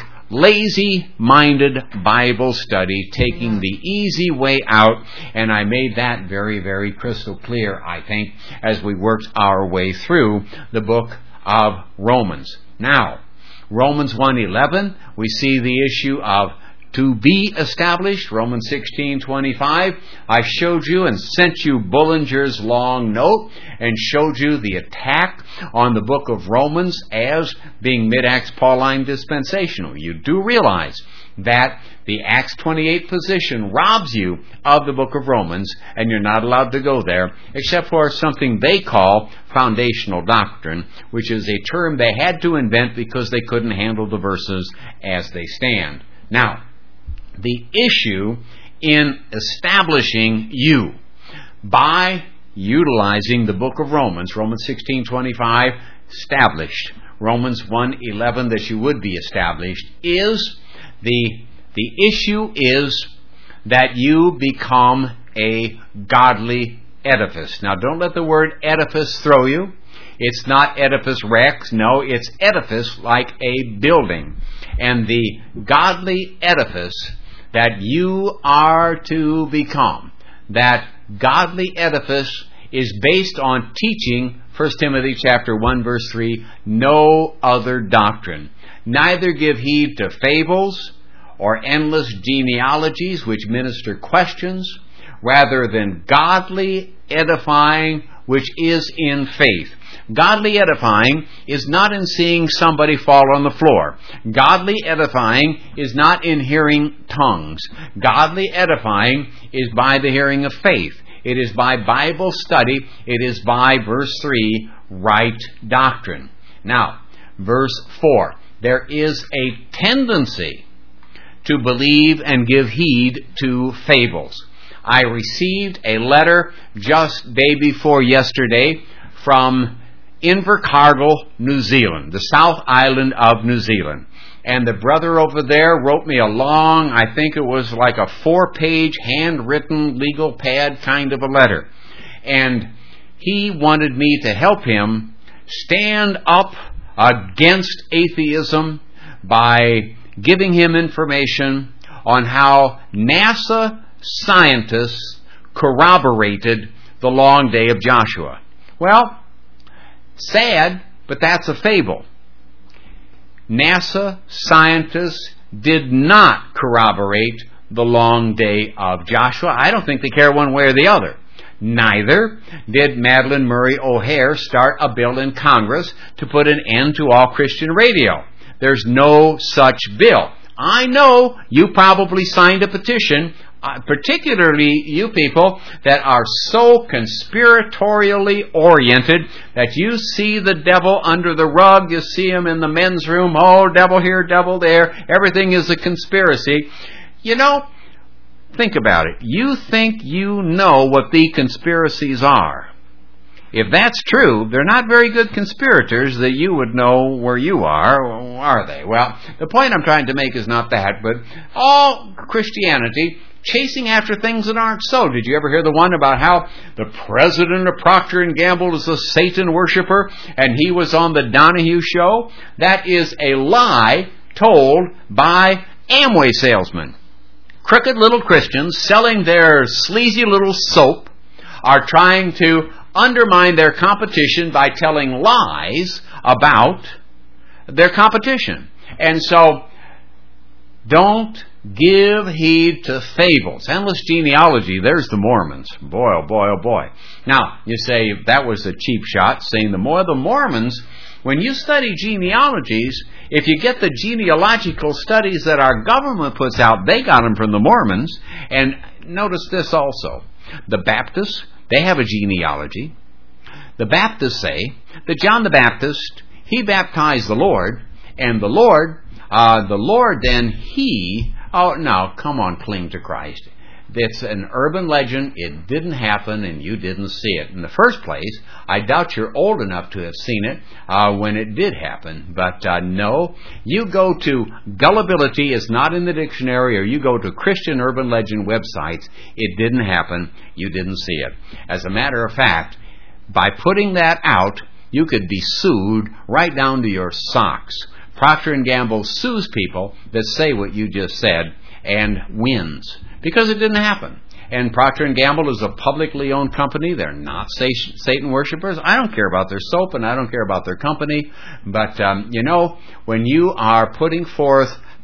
lazy-minded Bible study, taking the easy way out. And I made that very, very crystal clear, I think, as we worked our way through the book of Romans. Now, Romans 1:11, we see the issue of to be established. Romans 16:25. I showed you and sent you Bullinger's long note and showed you the attack on the book of Romans as being mid-Acts Pauline dispensational. You do realize that the Acts 28 position robs you of the book of Romans, and you're not allowed to go there except for something they call foundational doctrine, which is a term they had to invent because they couldn't handle the verses as they stand. Now, the issue in establishing you by utilizing the book of Romans, Romans 16:25, established, Romans 1:11, that you would be established, is the issue is that you become a godly edifice. Now, don't let the word edifice throw you. It's not edifice rex. No, it's edifice like a building. And the godly edifice that you are to become, that godly edifice is based on teaching, 1 Timothy chapter 1, verse 3, no other doctrine. Neither give heed to fables or endless genealogies which minister questions, rather than godly edifying which is in faith. Godly edifying is not in seeing somebody fall on the floor. Godly edifying is not in hearing tongues. Godly edifying is by the hearing of faith. It is by Bible study. It is by, verse 3, right doctrine. Now, verse 4. There is a tendency to believe and give heed to fables. I received a letter just day before yesterday from Invercargill, New Zealand, the South Island of New Zealand. And the brother over there wrote me a long, I think it was like a 4-page handwritten legal pad kind of a letter. And he wanted me to help him stand up against atheism by giving him information on how NASA scientists corroborated the long day of Joshua. Well, sad, but that's a fable. NASA scientists did not corroborate the long day of Joshua. I don't think they care one way or the other. Neither did Madalyn Murray O'Hair start a bill in Congress to put an end to all Christian radio. There's no such bill. I know you probably signed a petition, particularly you people that are so conspiratorially oriented that you see the devil under the rug, you see him in the men's room, oh, devil here, devil there, everything is a conspiracy. You know, think about it. You think you know what the conspiracies are. If that's true, they're not very good conspirators that you would know where you are they? Well, the point I'm trying to make is not that, but all Christianity chasing after things that aren't so. Did you ever hear the one about how the president of Procter & Gamble is a Satan worshiper and he was on the Donahue show? That is a lie told by Amway salesmen. Crooked little Christians selling their sleazy little soap are trying to undermine their competition by telling lies about their competition. And so, don't give heed to fables. Endless genealogy, there's the Mormons. Boy, oh boy, oh boy. Now, you say that was a cheap shot, saying the Mormons, when you study genealogies, if you get the genealogical studies that our government puts out, they got them from the Mormons. And notice this also. The Baptists, they have a genealogy. The Baptists say that John the Baptist, he baptized the Lord, and the Lord then oh, no, come on, cling to Christ. It's an urban legend. It didn't happen, and you didn't see it. In the first place, I doubt you're old enough to have seen it when it did happen. But no, you go to gullibility is not in the dictionary, or you go to Christian urban legend websites. It didn't happen. You didn't see it. As a matter of fact, by putting that out, you could be sued right down to your socks. Procter & Gamble sues people that say what you just said and wins because it didn't happen. And Procter & Gamble is a publicly owned company. They're not Satan worshipers. I don't care about their soap and I don't care about their company. But, when you are putting forth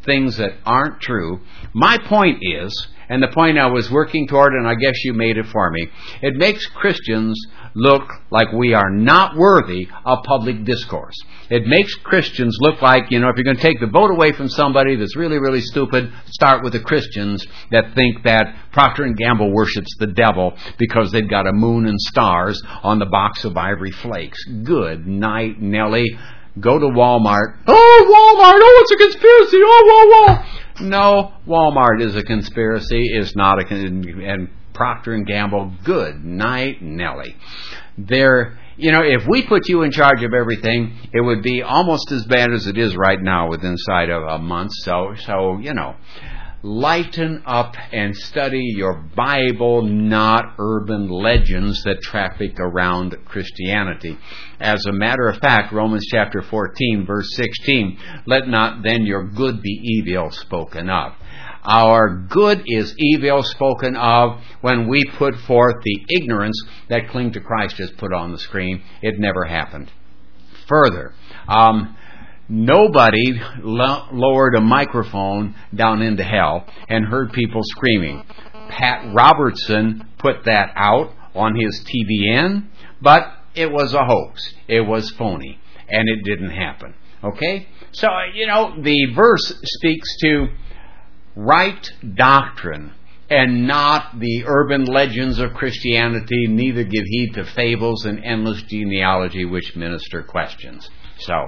things that aren't true. My point is, and the point I was working toward, and I guess you made it for me, it makes Christians look like we are not worthy of public discourse. It makes Christians look like, if you're going to take the vote away from somebody that's really, really stupid, start with the Christians that think that Procter & Gamble worships the devil because they've got a moon and stars on the box of Ivory Flakes. Good night, Nellie. Go to Walmart. Oh, Walmart! Oh, it's a conspiracy! Oh, whoa, whoa! No, Walmart is a conspiracy. It's not and Procter & Gamble, good night, Nellie. If we put you in charge of everything, it would be almost as bad as it is right now within inside of a month. So, lighten up and study your Bible, not urban legends that traffic around Christianity. As a matter of fact, Romans chapter 14, verse 16, let not then your good be evil spoken of. Our good is evil spoken of when we put forth the ignorance that Cling to Christ has put on the screen. It never happened. Further, nobody lowered a microphone down into hell and heard people screaming. Pat Robertson put that out on his TBN, but it was a hoax. It was phony, and it didn't happen. Okay? So, the verse speaks to right doctrine and not the urban legends of Christianity. Neither give heed to fables and endless genealogy which minister questions. So,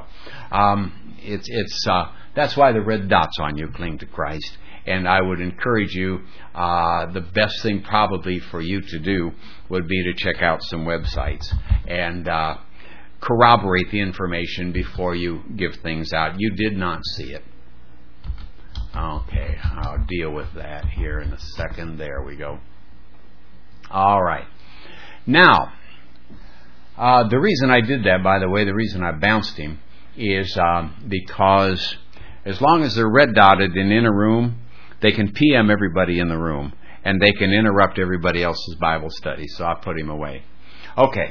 that's why the red dot's on you. Cling to Christ. And I would encourage you, the best thing probably for you to do would be to check out some websites and corroborate the information before you give things out. You did not see it. Okay, I'll deal with that here in a second. There we go. All right. Now, the reason I did that, by the way, the reason I bounced him is because as long as they're red dotted and in a room, they can PM everybody in the room, and they can interrupt everybody else's Bible study. So I put him away. Okay.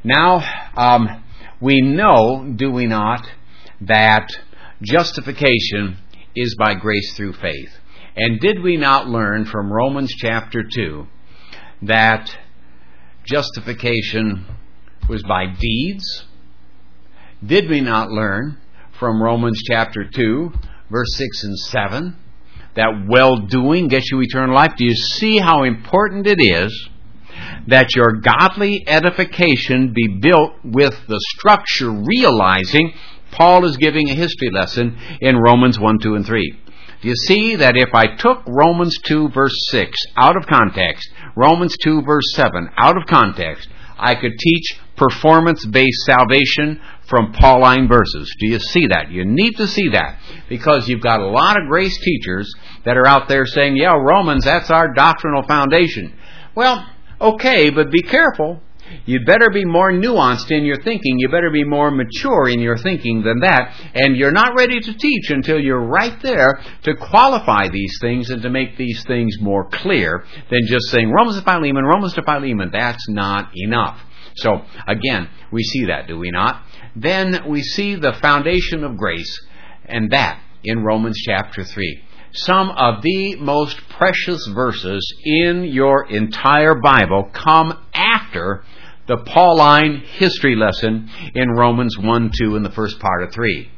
Now, we know, do we not, that justification is by grace through faith. And did we not learn from Romans chapter 2 that justification was by deeds? Did we not learn from Romans chapter 2, verse 6 and 7, that well-doing gets you eternal life? Do you see how important it is that your godly edification be built with the structure, realizing Paul is giving a history lesson in Romans 1, 2, and 3. Do you see that if I took Romans 2, verse 6 out of context, Romans 2, verse 7 out of context, I could teach performance-based salvation from Pauline verses. Do you see that? You need to see that, because you've got a lot of grace teachers that are out there saying, yeah, Romans, that's our doctrinal foundation. Well, okay, but be careful. You'd better be more nuanced in your thinking. You better be more mature in your thinking than that. And you're not ready to teach until you're right there to qualify these things and to make these things more clear than just saying Romans to Philemon, Romans to Philemon. That's not enough. So, again, we see that, do we not? Then we see the foundation of grace, and that in Romans chapter 3. Some of the most precious verses in your entire Bible come after the Pauline history lesson in Romans 1, 2, and the first part of 3.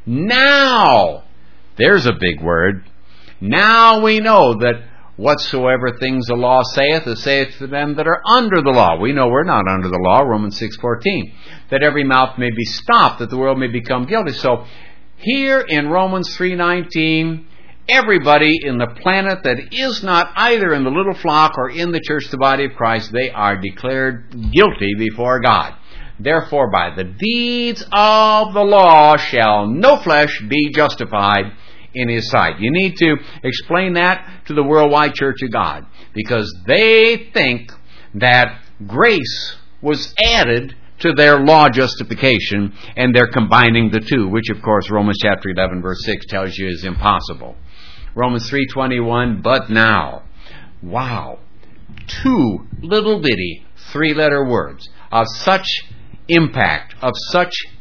Now, there's a big word. Now we know that whatsoever things the law saith, it saith to them that are under the law. We know we're not under the law, Romans 6:14. That every mouth may be stopped, that the world may become guilty. So, here in Romans 3:19, everybody in the planet that is not either in the little flock or in the church, the body of Christ, they are declared guilty before God. Therefore, by the deeds of the law shall no flesh be justified in his sight. You need to explain that to the worldwide church of God, because they think that grace was added to their law justification, and they're combining the two, which of course Romans chapter 11 verse 6 tells you is impossible. Romans 3:21, but now. Wow. 2 little bitty 3-letter words of such impact, of such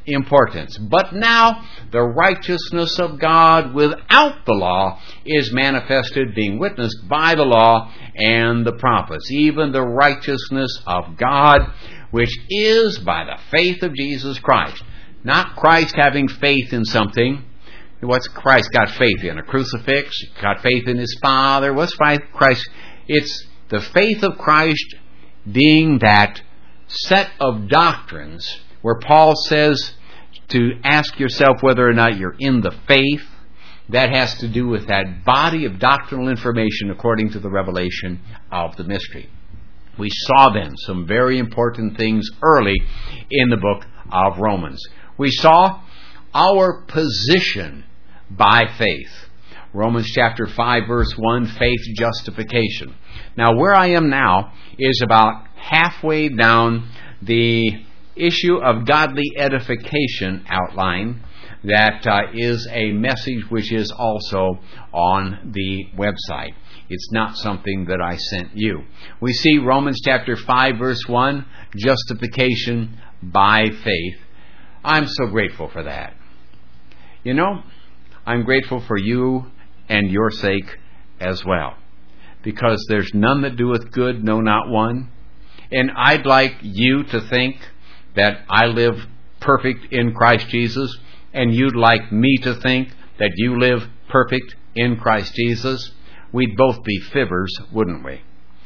importance. But now the righteousness of God without the law is manifested, being witnessed by the law and the prophets, even the righteousness of God, which is by the faith of Jesus Christ. Not Christ having faith in something. What's Christ got faith in? A crucifix? Got faith in His Father? What's Christ? It's the faith of Christ being that set of doctrines where Paul says to ask yourself whether or not you're in the faith. That has to do with that body of doctrinal information according to the revelation of the mystery. We saw then some very important things early in the book of Romans. We saw our position by faith. Romans chapter 5 verse 1, faith justification. Now where I am now is about halfway down the issue of godly edification outline. That is a message which is also on the website. It's not something that I sent you. We see Romans chapter 5 verse 1, justification by faith. I'm so grateful for that. You know, I'm grateful for you and your sake as well. Because there's none that doeth good, no, not one. And I'd like you to think that I live perfect in Christ Jesus, and you'd like me to think that you live perfect in Christ Jesus. We'd both be fibbers, wouldn't we?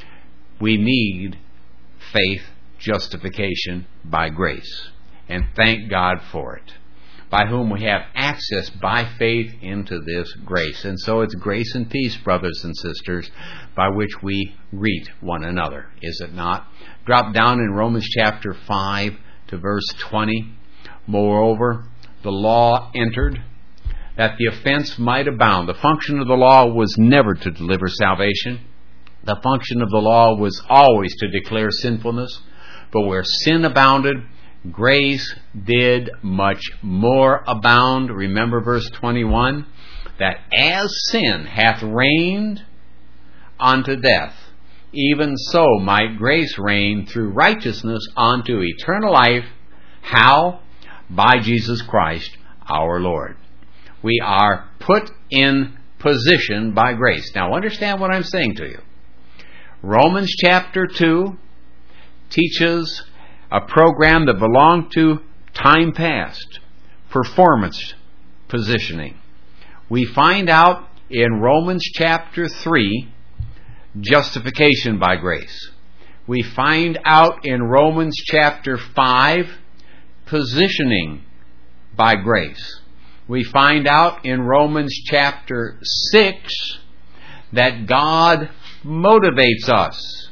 We need faith justification by grace. And thank God for it. By whom we have access by faith into this grace. And so it's grace and peace, brothers and sisters, by which we greet one another, is it not? Drop down in Romans chapter 5 to verse 20. Moreover, the law entered, that the offense might abound. The function of the law was never to deliver salvation. The function of the law was always to declare sinfulness. But where sin abounded, grace did much more abound. Remember verse 21, that as sin hath reigned unto death, even so might grace reign through righteousness unto eternal life. How? By Jesus Christ our Lord. We are put in position by grace. Now understand what I'm saying to you. Romans chapter 2 teaches a program that belonged to time past, performance positioning. We find out in Romans chapter 3, justification by grace. We find out in Romans chapter 5, positioning by grace. We find out in Romans chapter 6 that God motivates us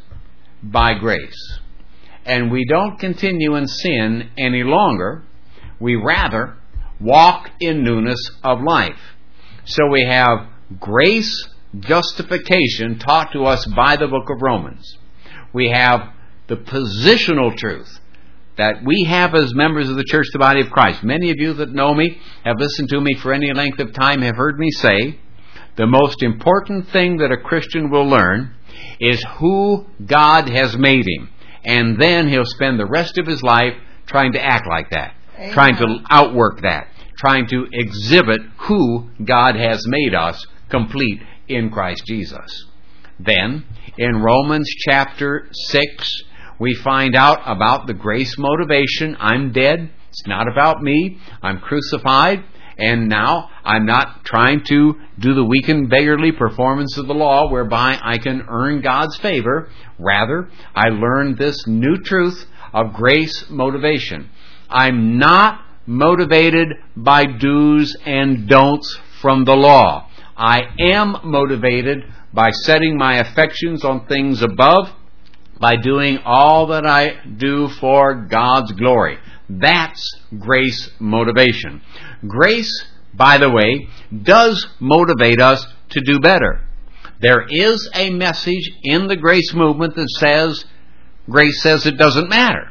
by grace. And we don't continue in sin any longer. We rather walk in newness of life. So we have grace justification taught to us by the book of Romans. We have the positional truth that we have as members of the church, the body of Christ. Many of you that know me, have listened to me for any length of time, have heard me say, the most important thing that a Christian will learn is who God has made him. And then he'll spend the rest of his life trying to act like that, Amen. Trying to outwork that, trying to exhibit who God has made us complete in Christ Jesus. Then, in Romans chapter 6, we find out about the grace motivation. I'm dead. It's not about me. I'm crucified. And now I'm not trying to do the weak and beggarly performance of the law whereby I can earn God's favor. Rather, I learned this new truth of grace motivation. I'm not motivated by do's and don'ts from the law. I am motivated by setting my affections on things above, by doing all that I do for God's glory. That's grace motivation. Grace, by the way, does motivate us to do better. There is a message in the grace movement that says, grace says it doesn't matter.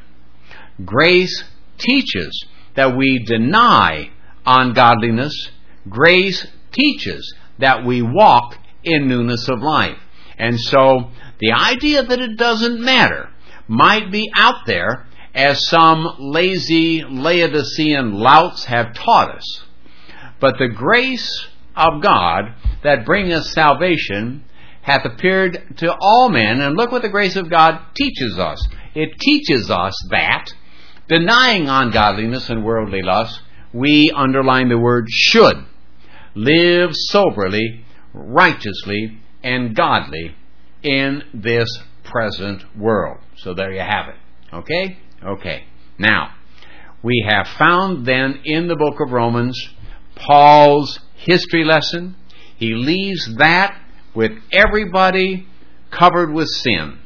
Grace teaches that we deny ungodliness. Grace teaches that we walk in newness of life. And so, the idea that it doesn't matter might be out there as some lazy Laodicean louts have taught us, but the grace of God that bringeth salvation hath appeared to all men. And look what the grace of God teaches us. It teaches us that, denying ungodliness and worldly lust, we, underline the word should, live soberly, righteously, and godly in this present world. So there you have it. Okay? Okay. Now, we have found then in the book of Romans Paul's history lesson. He leaves that with everybody covered with sin.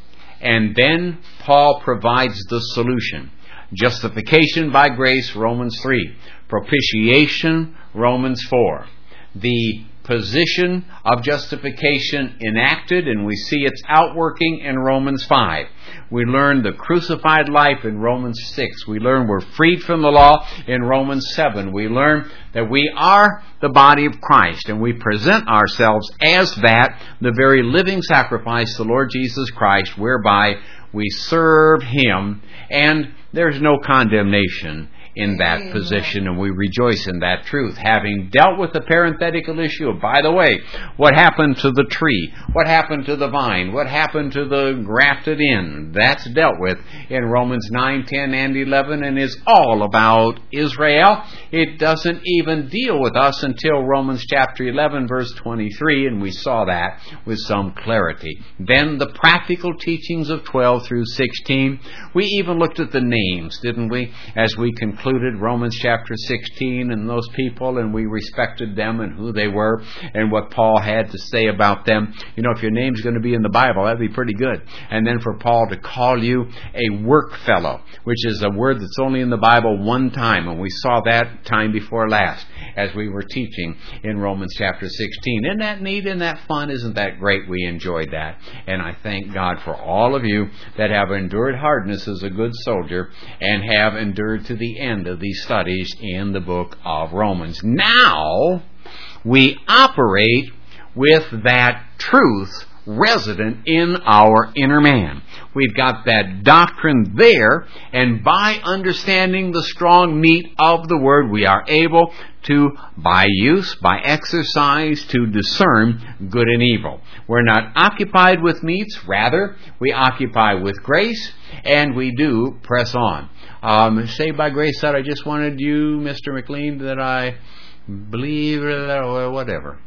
And then Paul provides the solution. Justification by grace, Romans 3. Propitiation, Romans 4. The position of justification enacted, and we see its outworking in Romans 5. We learn the crucified life in Romans 6. We learn we're freed from the law in Romans 7. We learn that we are the body of Christ, and we present ourselves as that, the very living sacrifice, the Lord Jesus Christ, whereby we serve Him, and there's no condemnation in that position, and we rejoice in that truth. Having dealt with the parenthetical issue of, by the way, what happened to the tree? What happened to the vine? What happened to the grafted in? That's dealt with in Romans 9, 10, and 11, and is all about Israel. It doesn't even deal with us until Romans chapter 11, verse 23, and we saw that with some clarity. Then the practical teachings of 12 through 16. We even looked at the names, didn't we, as we concluded Romans chapter 16 and those people, and we respected them and who they were and what Paul had to say about them. You know, if your name's going to be in the Bible, that'd be pretty good. And then for Paul to call you a work fellow, which is a word that's only in the Bible one time, and we saw that time before last as we were teaching in Romans chapter 16. Isn't that neat? Isn't that fun? Isn't that great? We enjoyed that. And I thank God for all of you that have endured hardness as a good soldier and have endured to the end of these studies in the book of Romans. Now, we operate with that truth resident in our inner man. We've got that doctrine there, and by understanding the strong meat of the Word, we are able to, by use, by exercise, to discern good and evil. We're not occupied with meats, rather, we occupy with grace, and we do press on. Saved by grace that I just wanted you, Mr. McLean, that I believe, or whatever.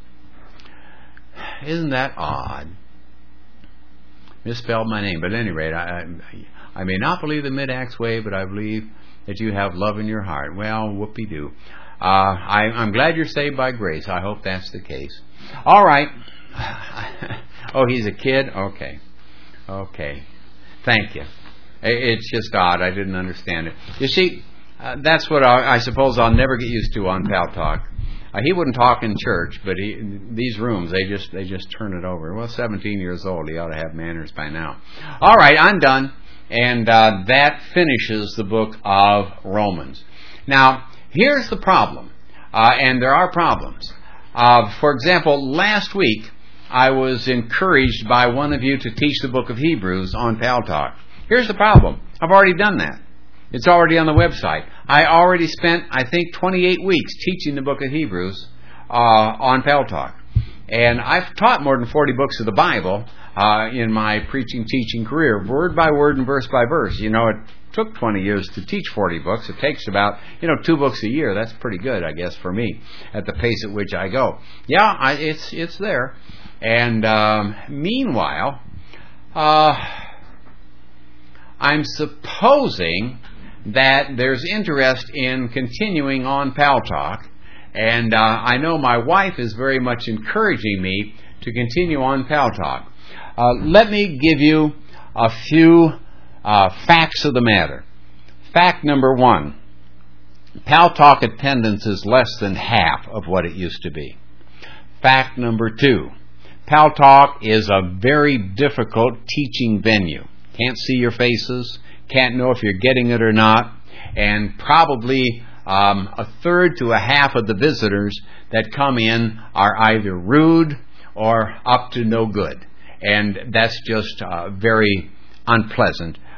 Isn't that odd? Misspelled my name, but at any rate, I may not believe the mid-acts way, but I believe that you have love in your heart. Well, whoopee-doo. I'm glad you're saved by grace. I hope that's the case. All right. Oh, he's a kid? Okay. Thank you. It's just odd. I didn't understand it. You see, that's what I suppose I'll never get used to on Pal Talk. He wouldn't talk in church, but these rooms, they just turn it over. Well, 17 years old, he ought to have manners by now. All right, I'm done. And that finishes the book of Romans. Now, here's the problem. And there are problems. For example, last week, I was encouraged by one of you to teach the book of Hebrews on Pal Talk. Here's the problem. I've already done that. It's already on the website. I already spent, I think, 28 weeks teaching the book of Hebrews on Pal Talk. And I've taught more than 40 books of the Bible in my preaching, teaching career, word by word and verse by verse. You know, it took 20 years to teach 40 books. It takes about, 2 books a year. That's pretty good, I guess, for me, at the pace at which I go. Yeah, it's there. And meanwhile, I'm supposing that there's interest in continuing on Pal Talk, and I know my wife is very much encouraging me to continue on Pal Talk. Let me give you a few facts of the matter. Fact number 1, Pal Talk attendance is less than half of what it used to be. Fact number 2, Pal Talk is a very difficult teaching venue. Can't see your faces, can't know if you're getting it or not, and probably a third to a half of the visitors that come in are either rude or up to no good. And that's just very unpleasant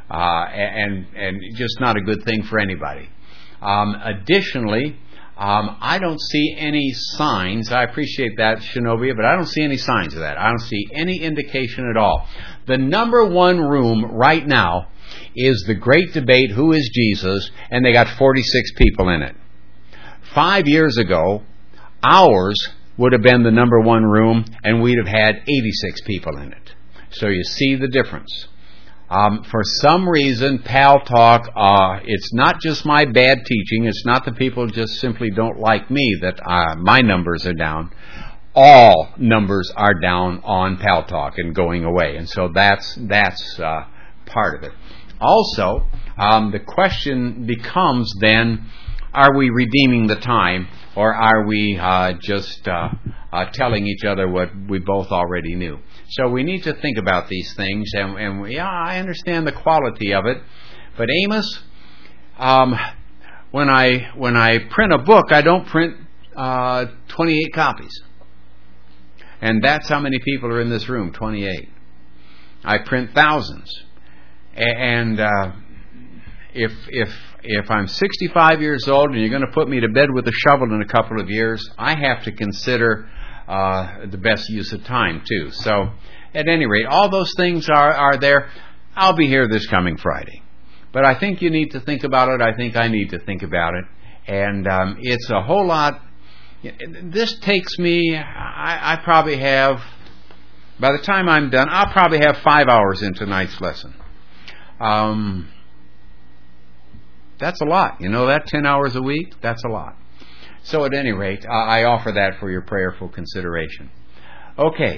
and just not a good thing for anybody. Additionally, I don't see any signs. I appreciate that, Shinobia, but I don't see any signs of that. I don't see any indication at all. The number one room right now is the great debate, who is Jesus, and they got 46 people in it. 5 years ago, ours would have been the number one room, and we'd have had 86 people in it. So you see the difference. For some reason, Pal Talk, it's not just my bad teaching. It's not that people just simply don't like me that my numbers are down. All numbers are down on Pal Talk and going away. And so that's part of it. Also, the question becomes then, are we redeeming the time, or are we just telling each other what we both already knew? So we need to think about these things, and I understand the quality of it. But Amos, when I print a book, I don't print 28 copies, and that's how many people are in this room, 28. I print thousands, and if I'm 65 years old and you're going to put me to bed with a shovel in a couple of years, I have to consider the best use of time too. So, at any rate, all those things are there. I'll be here this coming Friday, but I think you need to think about it. I think I need to think about it, and it's a whole lot. This takes me. I probably have. By the time I'm done, I'll probably have 5 hours in tonight's lesson. That's a lot. You know that? 10 hours a week? That's a lot. So at any rate, I offer that for your prayerful consideration. Okay.